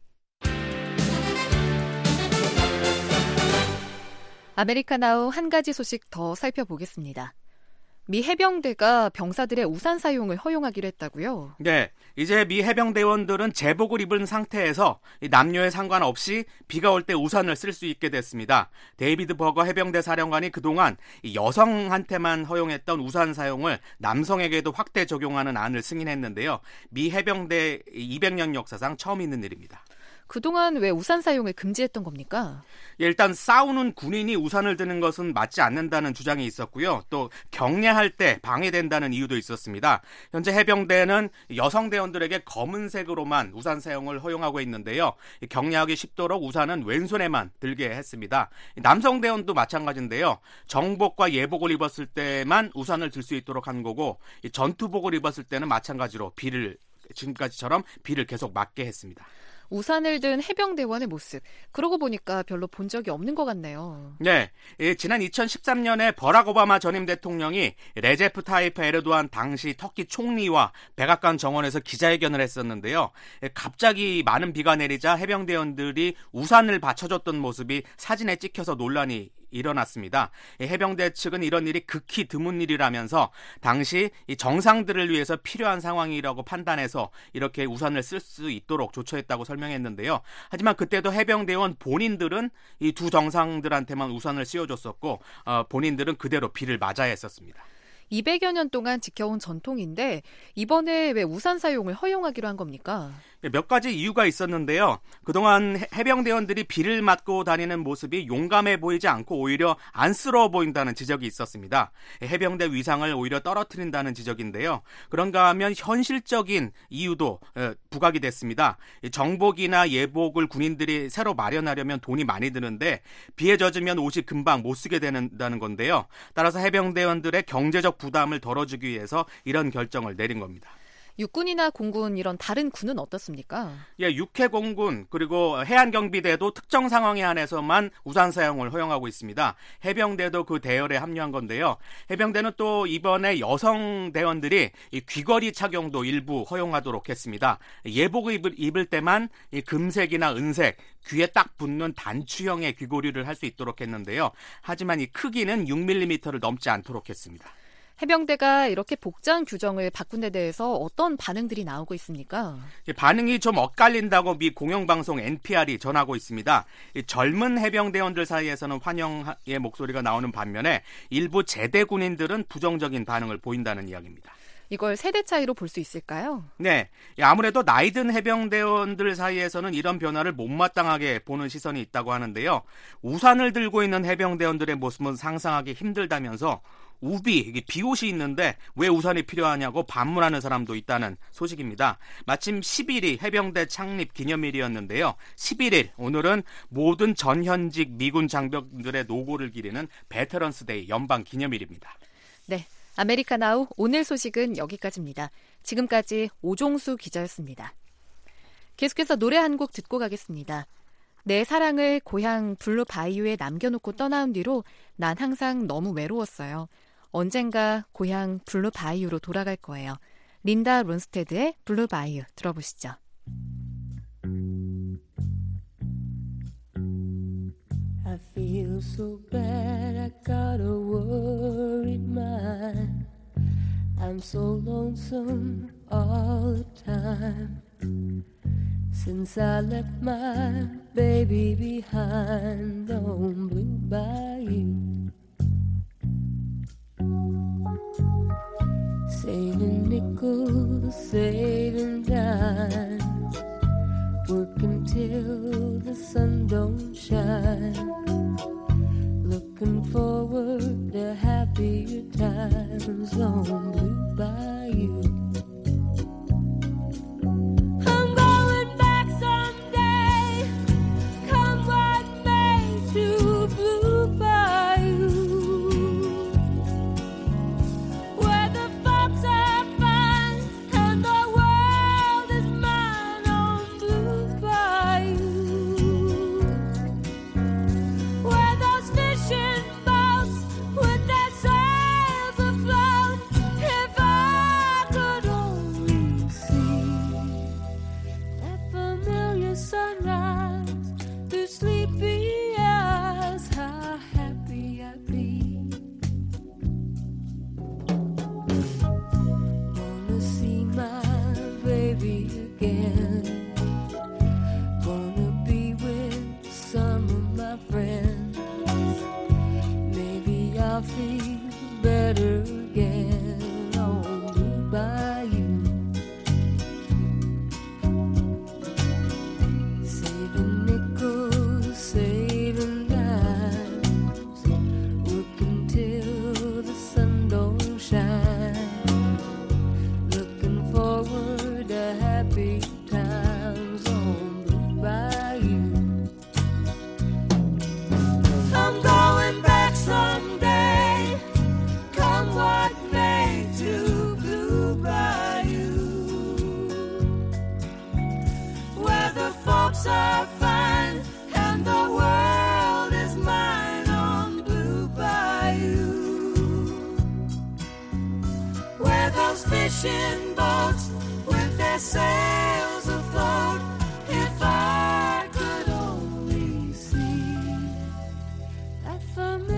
아메리카나우 한 가지 소식 더 살펴보겠습니다. 미 해병대가 병사들의 우산 사용을 허용하기로 했다고요? 네, 이제 미 해병대원들은 제복을 입은 상태에서 남녀에 상관없이 비가 올 때 우산을 쓸 수 있게 됐습니다. 데이비드 버거 해병대 사령관이 그동안 여성한테만 허용했던 우산 사용을 남성에게도 확대 적용하는 안을 승인했는데요. 미 해병대 200년 역사상 처음 있는 일입니다. 그동안 왜 우산 사용을 금지했던 겁니까? 일단 싸우는 군인이 우산을 드는 것은 맞지 않는다는 주장이 있었고요. 또 격려할 때 방해된다는 이유도 있었습니다. 현재 해병대는 여성 대원들에게 검은색으로만 우산 사용을 허용하고 있는데요. 격려하기 쉽도록 우산은 왼손에만 들게 했습니다. 남성 대원도 마찬가지인데요. 정복과 예복을 입었을 때만 우산을 들 수 있도록 한 거고 전투복을 입었을 때는 마찬가지로 지금까지처럼 비를 계속 막게 했습니다. 우산을 든 해병대원의 모습, 그러고 보니까 별로 본 적이 없는 것 같네요. 네, 지난 2013년에 버락 오바마 전임 대통령이 레제프 타이프 에르도안 당시 터키 총리와 백악관 정원에서 기자회견을 했었는데요. 갑자기 많은 비가 내리자 해병대원들이 우산을 받쳐줬던 모습이 사진에 찍혀서 논란이 일어났습니다. 해병대 측은 이런 일이 극히 드문 일이라면서 당시 이 정상들을 위해서 필요한 상황이라고 판단해서 이렇게 우산을 쓸 수 있도록 조처했다고 설명했는데요. 하지만 그때도 해병대원 본인들은 이 두 정상들한테만 우산을 씌워줬었고 본인들은 그대로 비를 맞아야 했었습니다. 200여 년 동안 지켜온 전통인데 이번에 왜 우산 사용을 허용하기로 한 겁니까? 몇 가지 이유가 있었는데요. 그동안 해병대원들이 비를 맞고 다니는 모습이 용감해 보이지 않고 오히려 안쓰러워 보인다는 지적이 있었습니다. 해병대 위상을 오히려 떨어뜨린다는 지적인데요. 그런가 하면 현실적인 이유도 부각이 됐습니다. 정복이나 예복을 군인들이 새로 마련하려면 돈이 많이 드는데 비에 젖으면 옷이 금방 못 쓰게 된다는 건데요. 따라서 해병대원들의 경제적 부담을 덜어주기 위해서 이런 결정을 내린 겁니다. 육군이나 공군 이런 다른 군은 어떻습니까? 예, 육해공군 그리고 해안경비대도 특정 상황에 한해서만 우산 사용을 허용하고 있습니다. 해병대도 그 대열에 합류한 건데요. 해병대는 또 이번에 여성 대원들이 이 귀걸이 착용도 일부 허용하도록 했습니다. 예복을 입을 때만 이 금색이나 은색, 귀에 딱 붙는 단추형의 귀걸이를 할 수 있도록 했는데요. 하지만 이 크기는 6mm를 넘지 않도록 했습니다. 해병대가 이렇게 복장 규정을 바꾼 데 대해서 어떤 반응들이 나오고 있습니까? 반응이 좀 엇갈린다고 미 공영방송 NPR이 전하고 있습니다. 젊은 해병대원들 사이에서는 환영의 목소리가 나오는 반면에 일부 제대 군인들은 부정적인 반응을 보인다는 이야기입니다. 이걸 세대 차이로 볼 수 있을까요? 네, 아무래도 나이 든 해병대원들 사이에서는 이런 변화를 못마땅하게 보는 시선이 있다고 하는데요. 우산을 들고 있는 해병대원들의 모습은 상상하기 힘들다면서 우비, 비옷이 있는데 왜 우산이 필요하냐고 반문하는 사람도 있다는 소식입니다. 마침 11일이 해병대 창립 기념일이었는데요. 11일, 오늘은 모든 전현직 미군 장병들의 노고를 기리는 베테런스 데이 연방 기념일입니다. 네, 아메리카나우 오늘 소식은 여기까지입니다. 지금까지 오종수 기자였습니다. 계속해서 노래 한 곡 듣고 가겠습니다. 내 사랑을 고향 블루 바이오에 남겨놓고 떠나온 뒤로 난 항상 너무 외로웠어요. 언젠가 고향 블루 바이오로 돌아갈 거예요. 린다 론스테드의 블루 바이오 들어보시죠. I feel so bad, I got a worried mind. I'm so lonesome all the time. Since I left my baby behind on Blue Bayou. Saving nickels, saving dimes, working till the sun don't shine, looking forward to happier times on Blue Bayou. I'm going back someday, come what may, to Blue Bayou, where the folks are fine and the world is mine on Blue Bayou, where those fishing boats with their sails afloat, if I could only see that familiar sunrise through sleepy eyes, how happy I'd be. Wanna see my baby again, wanna be with some of my friends, maybe I'll feel better again on Blue Bayou. Saving nickels, saving dimes, working till the sun don't shine, looking forward to happy times on Blue Bayou. I'm going back someday, come what may, to Blue Bayou, where the folks are fine and the world is mine on Blue Bayou, where those fishing boats with their sails afloat, if I could only see that familiar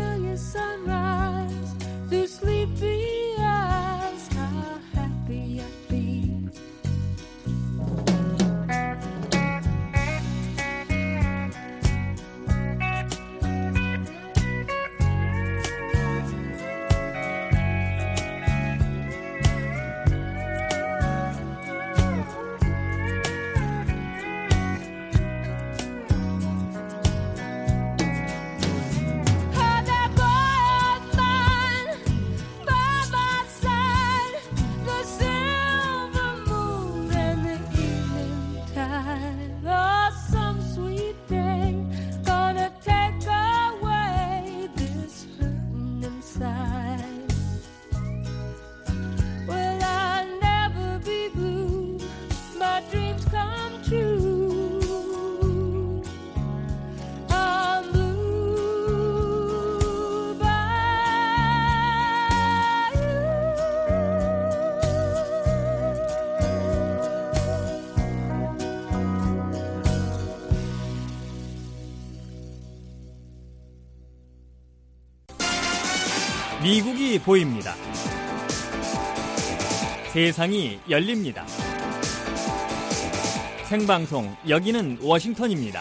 미국이 보입니다. 세상이 열립니다. 생방송 여기는 워싱턴입니다.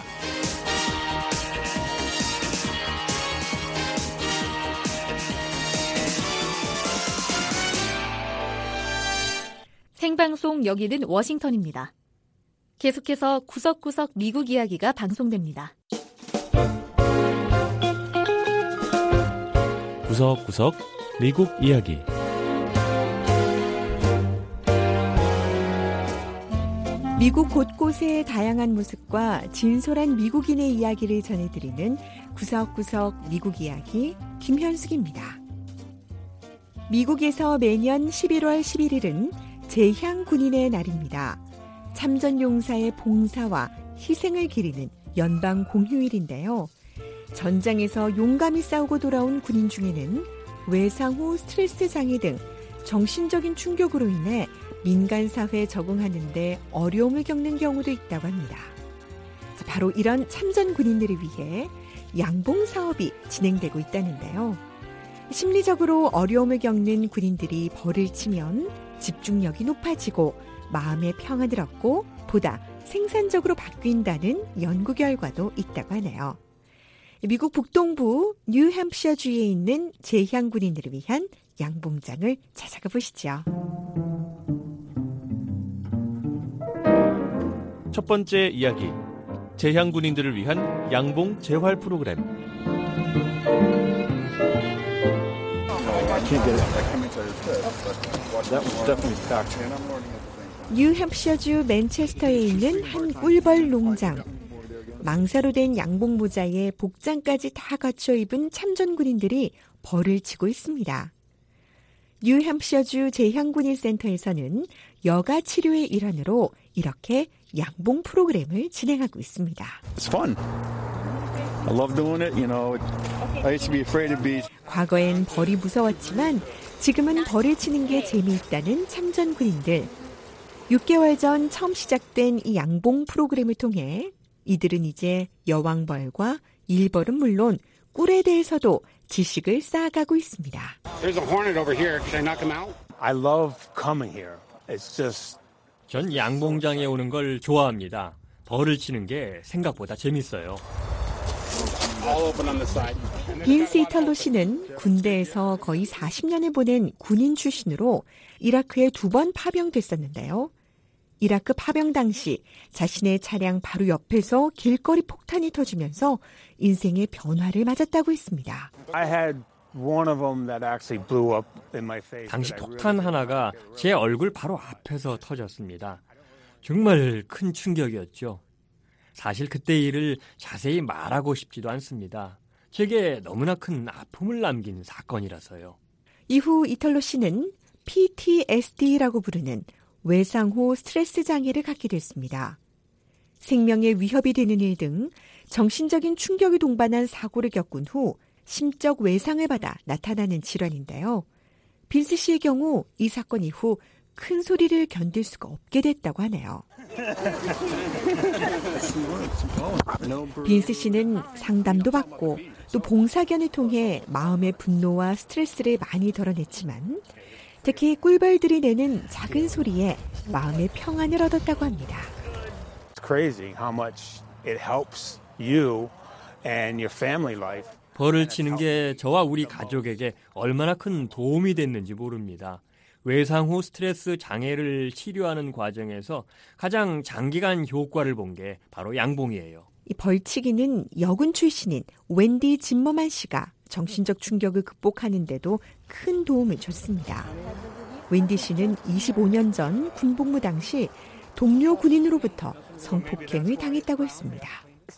생방송 여기는 워싱턴입니다. 계속해서 구석구석 미국 이야기가 방송됩니다. 구석구석 미국 이야기. 미국 곳곳의 다양한 모습과 진솔한 미국인의 이야기를 전해드리는 구석구석 미국 이야기 김현숙입니다. 미국에서 매년 11월 11일은 제향 군인의 날입니다. 참전용사의 봉사와 희생을 기리는 연방 공휴일인데요. 전장에서 용감히 싸우고 돌아온 군인 중에는 외상 후 스트레스 장애 등 정신적인 충격으로 인해 민간 사회에 적응하는 데 어려움을 겪는 경우도 있다고 합니다. 바로 이런 참전 군인들을 위해 양봉 사업이 진행되고 있다는데요. 심리적으로 어려움을 겪는 군인들이 벌을 치면 집중력이 높아지고 마음의 평안을 얻고 보다 생산적으로 바뀐다는 연구 결과도 있다고 하네요. 미국 북동부 뉴햄프셔주에 있는 제향 군인들을 위한 양봉장을 찾아가 보시죠. 첫 번째 이야기. 제향 군인들을 위한 양봉 재활 프로그램. 뉴햄프셔주 맨체스터에 있는 한 꿀벌 농장. 망사로 된 양봉 모자에 복장까지 다 갖춰 입은 참전 군인들이 벌을 치고 있습니다. 뉴햄프셔주 제향군인 센터에서는 여가 치료의 일환으로 이렇게 양봉 프로그램을 진행하고 있습니다. It's fun. I love doing it. I used to be afraid of bees. 과거엔 벌이 무서웠지만 지금은 벌을 치는 게 재미있다는 참전 군인들. 6개월 전 처음 시작된 이 양봉 프로그램을 통해 이들은 이제 여왕벌과 일벌은 물론 꿀에 대해서도 지식을 쌓아가고 있습니다. There's a hornet over here. Should I knock him out? I love coming here. It's just. 전 양봉장에 오는 걸 좋아합니다. 벌을 치는 게 생각보다 재밌어요. 빈스 이탈로 씨는 군대에서 거의 40년을 보낸 군인 출신으로 이라크에 2번 파병됐었는데요. 이라크 파병 당시 자신의 차량 바로 옆에서 길거리 폭탄이 터지면서 인생의 변화를 맞았다고 했습니다. 당시 폭탄 하나가 제 얼굴 바로 앞에서 터졌습니다. 정말 큰 충격이었죠. 사실 그때 일을 자세히 말하고 싶지도 않습니다. 제게 너무나 큰 아픔을 남긴 사건이라서요. 이후 이탈로 씨는 PTSD라고 부르는 외상 후 스트레스 장애를 갖게 됐습니다. 생명에 위협이 되는 일 등 정신적인 충격이 동반한 사고를 겪은 후 심적 외상을 받아 나타나는 질환인데요. 빈스 씨의 경우 이 사건 이후 큰 소리를 견딜 수가 없게 됐다고 하네요. 빈스 씨는 상담도 받고 또 봉사견을 통해 마음의 분노와 스트레스를 많이 덜어냈지만 특히 꿀벌들이 내는 작은 소리에 마음의 평안을 얻었다고 합니다. It's crazy how much it helps you and your family life. 벌을 치는 게 저와 우리 가족에게 얼마나 큰 도움이 됐는지 모릅니다. 외상 후 스트레스 장애를 치료하는 과정에서 가장 장기간 효과를 본 게 바로 양봉이에요. 이 벌치기는 여군 출신인 웬디 짐머만 씨가 정신적 충격을 극복하는 데도 큰 도움을 줬습니다. 웬디 씨는 25년 전 군복무 당시 동료 군인으로부터 성폭행을 당했다고 했습니다.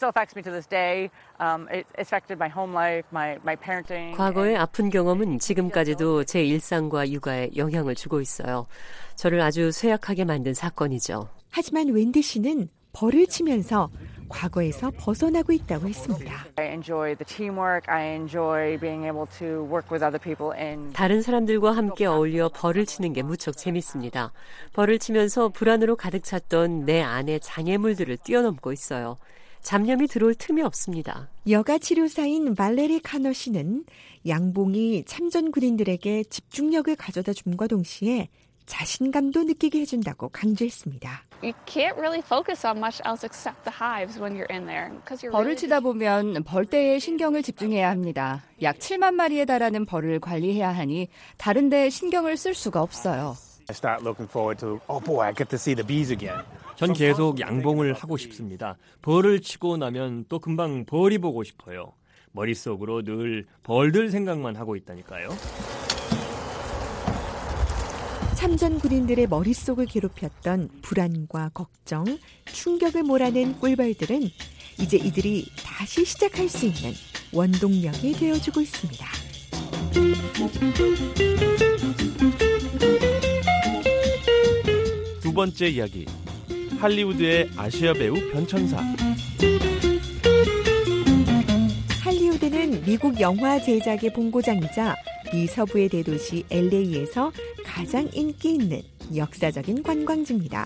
과거의 아픈 경험은 지금까지도 제 일상과 육아에 영향을 주고 있어요. 저를 아주 쇠약하게 만든 사건이죠. 하지만 웬디 씨는 벌을 치면서 과거에서 벗어나고 있다고 했습니다. 다른 사람들과 함께 어울려 벌을 치는 게 무척 재밌습니다. 벌을 치면서 불안으로 가득 찼던 내 안의 장애물들을 뛰어넘고 있어요. 잡념이 들어올 틈이 없습니다. 여가 치료사인 발레리 카너 씨는 양봉이 참전 군인들에게 집중력을 가져다 줌과 동시에 자신감도 느끼게 해준다고 강조했습니다. You can't really focus on much else except the hives when you're in there. 벌을 치다 보면 벌떼에 신경을 집중해야 합니다. 약 7만 마리에 달하는 벌을 관리해야 하니 다른 데에 신경을 쓸 수가 없어요. I start looking forward to, oh boy, I get to see the bees again. 전 계속 양봉을 하고 싶습니다. 벌을 치고 나면 또 금방 벌이 보고 싶어요. 머릿속으로 늘 벌들 생각만 하고 있다니까요. 참전 군인들의 머릿속을 괴롭혔던 불안과 걱정, 충격을 몰아낸 꿀벌들은 이제 이들이 다시 시작할 수 있는 원동력이 되어주고 있습니다. 두 번째 이야기, 할리우드의 아시아 배우 변천사. 할리우드는 미국 영화 제작의 본고장이자 미 서부의 대도시 LA에서 가장 인기 있는 역사적인 관광지입니다.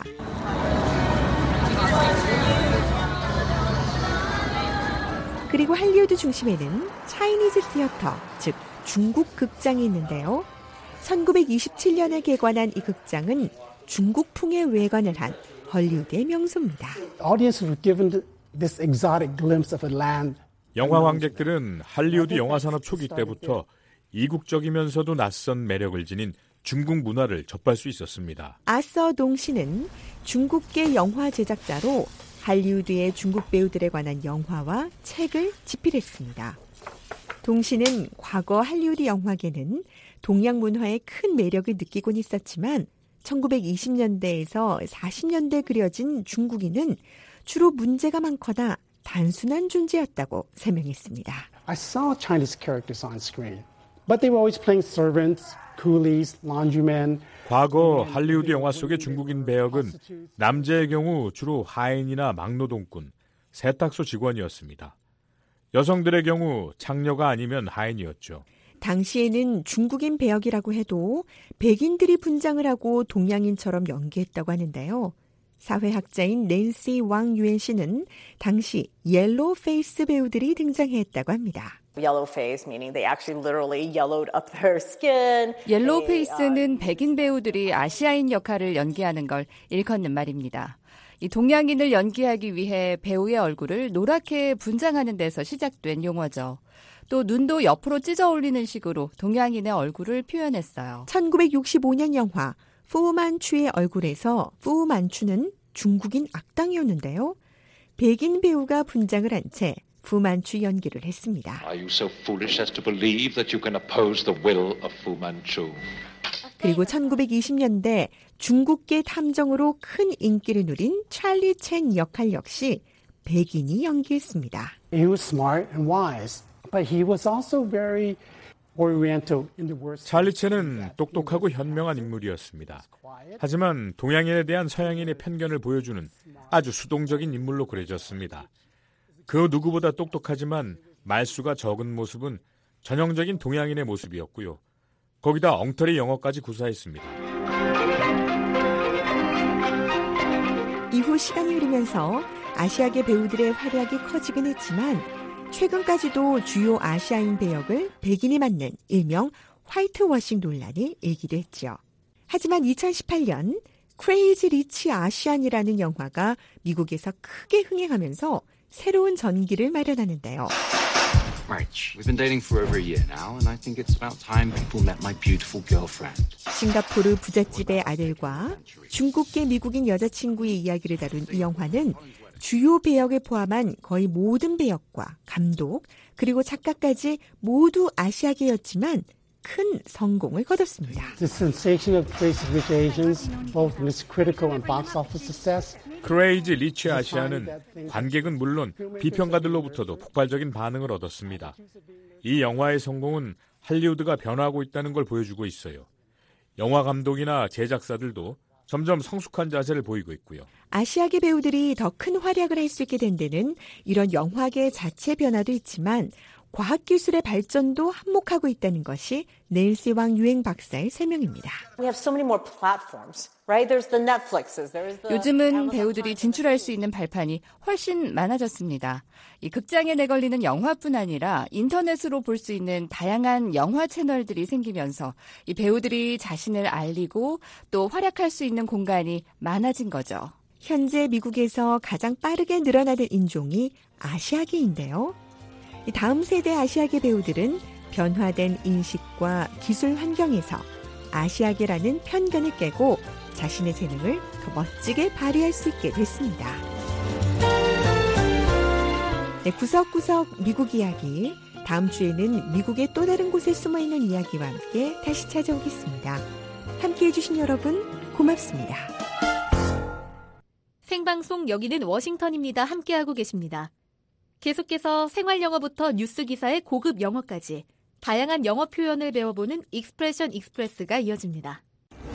그리고 할리우드 중심에는 차이니즈 시어터, 즉 중국 극장이 있는데요. 1927년에 개관한 이 극장은 중국풍의 외관을 한 헐리우드의 명소입니다. 영화 관객들은 할리우드 영화 산업 초기 때부터 이국적이면서도 낯선 매력을 지닌 중국 문화를 접할 수 있었습니다. 아서동 씨는 중국계 영화 제작자로 할리우드의 중국 배우들에 관한 영화와 책을 집필했습니다. 동 씨는 과거 할리우드 영화계는 동양 문화의 큰 매력을 느끼곤 있었지만 1920년대에서 40년대 그려진 중국인은 주로 문제가 많거나 단순한 존재였다고 설명했습니다. I saw Chinese characters on screen, but they were always playing servants, coolies, laundrymen. 과거 할리우드 영화 속의 중국인 배역은 남자의 경우 주로 하인이나 막노동꾼, 세탁소 직원이었습니다. 여성들의 경우 창녀가 아니면 하인이었죠. 당시에는 중국인 배역이라고 해도 백인들이 분장을 하고 동양인처럼 연기했다고 하는데요. 사회학자인 낸시 왕 유엔 씨는 당시 옐로우 페이스 배우들이 등장했다고 합니다. Yellow face, meaning they actually literally yellowed up their skin. 옐로우 페이스는 백인 배우들이 아시아인 역할을 연기하는 걸 일컫는 말입니다. 이 동양인을 연기하기 위해 배우의 얼굴을 노랗게 분장하는 데서 시작된 용어죠. 또 눈도 옆으로 찢어 올리는 식으로 동양인의 얼굴을 표현했어요. 1965년 영화 푸만추의 얼굴에서 푸만추는 중국인 악당이었는데요. 백인 배우가 분장을 한 채 푸만추 연기를 했습니다. Are you so foolish as to believe that you can oppose the will of Fu Manchu? 그리고 1920년대 중국계 탐정으로 큰 인기를 누린 찰리 첸 역할 역시 백인이 연기했습니다. He was smart and wise, but he was also very oriental in the worst. 찰리 첸은 똑똑하고 현명한 인물이었습니다. 하지만 동양인에 대한 서양인의 편견을 보여주는 아주 수동적인 인물로 그려졌습니다. 그 누구보다 똑똑하지만 말수가 적은 모습은 전형적인 동양인의 모습이었고요. 거기다 엉터리 영어까지 구사했습니다. 이후 시간이 흐르면서 아시아계 배우들의 활약이 커지긴 했지만 최근까지도 주요 아시아인 배역을 백인이 맡는 일명 화이트워싱 논란이 일기도 했죠. 하지만 2018년 크레이지 리치 아시안이라는 영화가 미국에서 크게 흥행하면서 새로운 전기를 마련하는데요. March. We've been dating for over a year now, and I think it's about time people met my beautiful girlfriend. 싱가포르 부잣집의 아들과 중국계 미국인 여자친구의 이야기를 다룬 이 영화는 주요 배역을 포함한 거의 모든 배역과 감독, 그리고 작가까지 모두 아시아계였지만 큰 성공을 거뒀습니다. The sensation of Crazy Rich Asians, both in its critical and box office success. 크레이지 리치 아시아는 관객은 물론 비평가들로부터도 폭발적인 반응을 얻었습니다. 이 영화의 성공은 할리우드가 변화하고 있다는 걸 보여주고 있어요. 영화 감독이나 제작사들도 점점 성숙한 자세를 보이고 있고요. 아시아계 배우들이 더 큰 활약을 할 수 있게 된 데는 이런 영화계 자체 변화도 있지만 과학기술의 발전도 한몫하고 있다는 것이 넬시 왕 유행 박사의 설명입니다. We have so many more platforms, right? There's the Netflixes, there's the 요즘은 배우들이 진출할 수 있는 발판이 훨씬 많아졌습니다. 이 극장에 내걸리는 영화뿐 아니라 인터넷으로 볼 수 있는 다양한 영화 채널들이 생기면서 이 배우들이 자신을 알리고 또 활약할 수 있는 공간이 많아진 거죠. 현재 미국에서 가장 빠르게 늘어나는 인종이 아시아계인데요. 다음 세대 아시아계 배우들은 변화된 인식과 기술 환경에서 아시아계라는 편견을 깨고 자신의 재능을 더 멋지게 발휘할 수 있게 됐습니다. 네, 구석구석 미국 이야기. 다음 주에는 미국의 또 다른 곳에 숨어있는 이야기와 함께 다시 찾아오겠습니다. 함께해 주신 여러분 고맙습니다. 생방송 여기는 워싱턴입니다. 함께하고 계십니다. 계속해서 생활영어부터 뉴스 기사의 고급 영어까지 다양한 영어 표현을 배워보는 익스프레션 익스프레스가 이어집니다.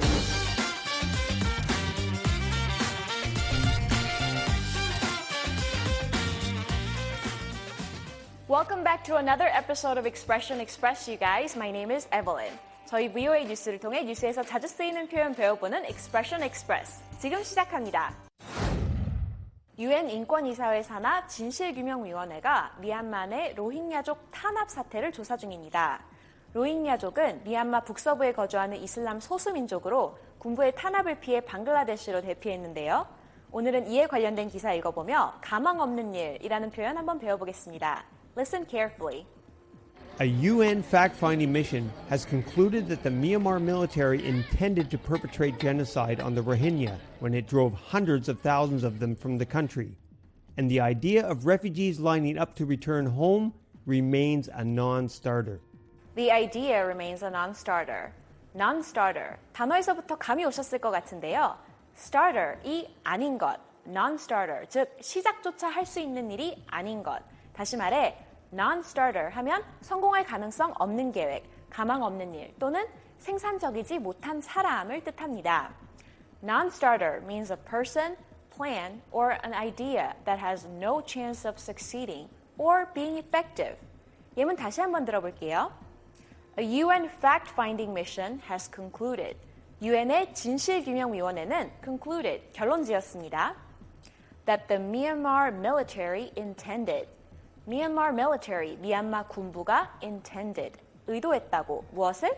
Welcome back to another episode of Expression Express, you guys. My name is Evelyn. 저희 VOA 뉴스를 통해 뉴스에서 자주 쓰이는 표현 배워보는 Expression Express. 지금 시작합니다. UN 인권이사회 산하 진실규명위원회가 미얀마 내 로힝야족 탄압 사태를 조사 중입니다. 로힝야족은 미얀마 북서부에 거주하는 이슬람 소수민족으로 군부의 탄압을 피해 방글라데시로 대피했는데요. 오늘은 이에 관련된 기사 읽어보며 가망 없는 일이라는 표현 한번 배워보겠습니다. Listen carefully. A UN fact-finding mission has concluded that the Myanmar military intended to perpetrate genocide on the Rohingya when it drove hundreds of thousands of them from the country. And the idea of refugees lining up to return home remains a non-starter. The idea remains a non-starter. Non-starter. 단어에서부터 감이 오셨을 것 같은데요. starter이 아닌 것. non-starter. 즉, 시작조차 할 수 있는 일이 아닌 것. 다시 말해, non-starter 하면 성공할 가능성 없는 계획, 가망 없는 일 또는 생산적이지 못한 사람을 뜻합니다. Non-starter means a person, plan, or an idea that has no chance of succeeding or being effective. 예문 다시 한번 들어볼게요. A UN fact-finding mission has concluded. UN의 진실규명위원회는 concluded, 결론 지었습니다. That the Myanmar military intended. Myanmar military, 미얀마 군부가 intended, 의도했다고. 무엇을?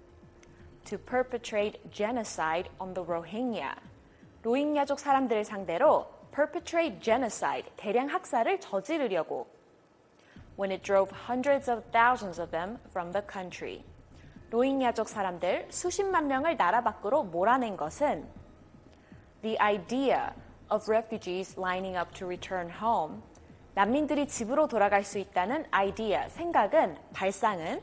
To perpetrate genocide on the Rohingya. 로힝야족 사람들을 상대로 perpetrate genocide, 대량 학살을 저지르려고. When it drove hundreds of thousands of them from the country. 로힝야족 사람들 수십만 명을 나라 밖으로 몰아낸 것은 The idea of refugees lining up to return home. 난민들이 집으로 돌아갈 수 있다는 아이디어, 생각은, 발상은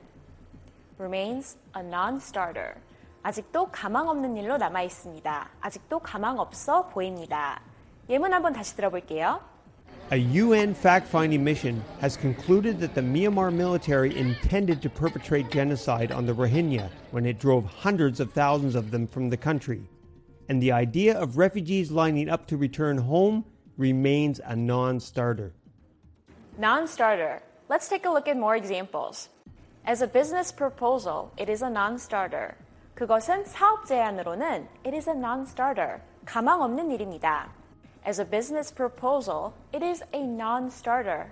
remains a non-starter. 아직도 가망 없는 일로 남아 있습니다. 아직도 가망 없어 보입니다. 예문 한번 다시 들어볼게요. A UN fact-finding mission has concluded that the Myanmar military intended to perpetrate genocide on the Rohingya when it drove hundreds of thousands of them from the country. And the idea of refugees lining up to return home remains a non-starter. Non-starter. Let's take a look at more examples. As a business proposal, it is a non-starter. 그것은 사업 제안으로는 it is a non-starter. 가망 없는 일입니다. As a business proposal, it is a non-starter.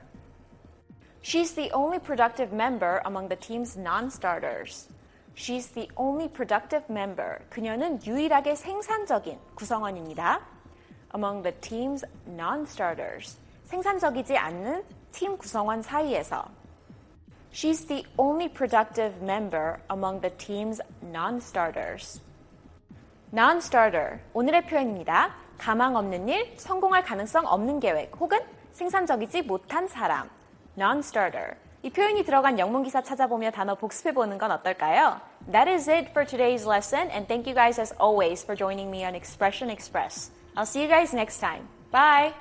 She's the only productive member among the team's non-starters. She's the only productive member. 그녀는 유일하게 생산적인 구성원입니다. Among the team's non-starters. 생산적이지 않는 팀 구성원 사이에서. She's the only productive member among the team's non-starters. Non-starter, 오늘의 표현입니다. 가망 없는 일, 성공할 가능성 없는 계획, 혹은 생산적이지 못한 사람. Non-starter. 이 표현이 들어간 영문기사 찾아보며 단어 복습해보는 건 어떨까요? That is it for today's lesson, and thank you guys as always for joining me on Expression Express. I'll see you guys next time. Bye!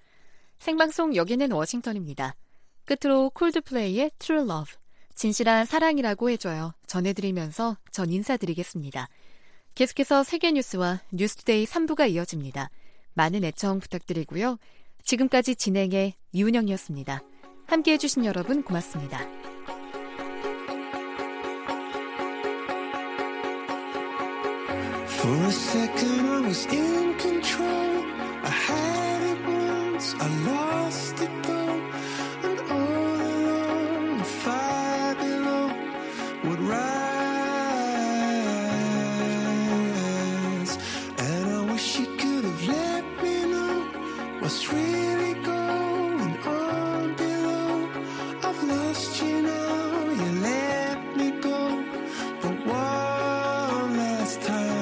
생방송 여기는 워싱턴입니다. 끝으로 콜드플레이의 True Love, 진실한 사랑이라고 해줘요. 전해드리면서 전 인사드리겠습니다. 계속해서 세계 뉴스와 뉴스투데이 3부가 이어집니다. 많은 애청 부탁드리고요. 지금까지 진행의 이은영이었습니다. 함께해 주신 여러분 고맙습니다. For a second I was in control. I had it once, I lost it though. And all along the fire below would rise. And I wish you could have let me know what's really going on below. I've lost you now, you let me go. But one last time,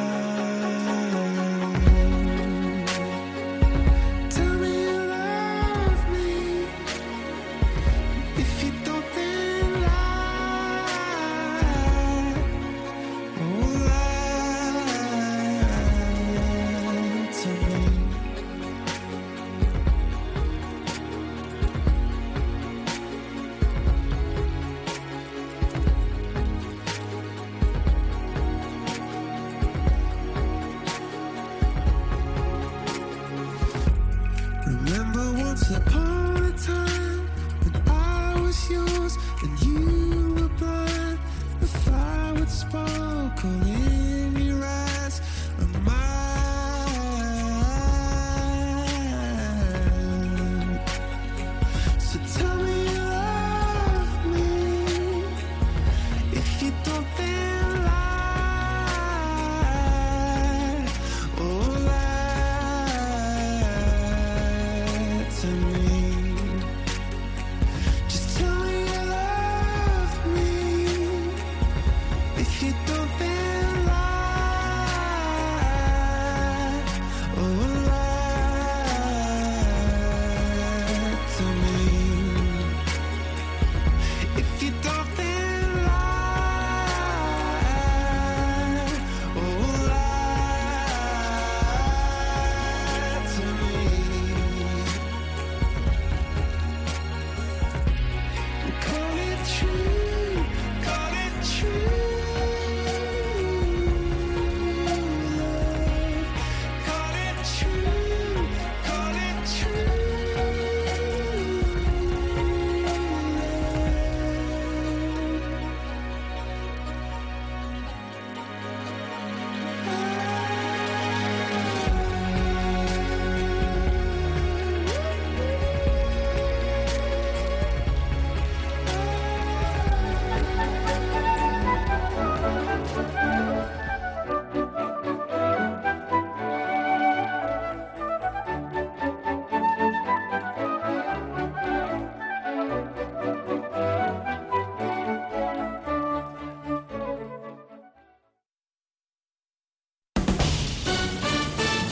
once upon a time when I was yours and you were blind, the fire would sparkle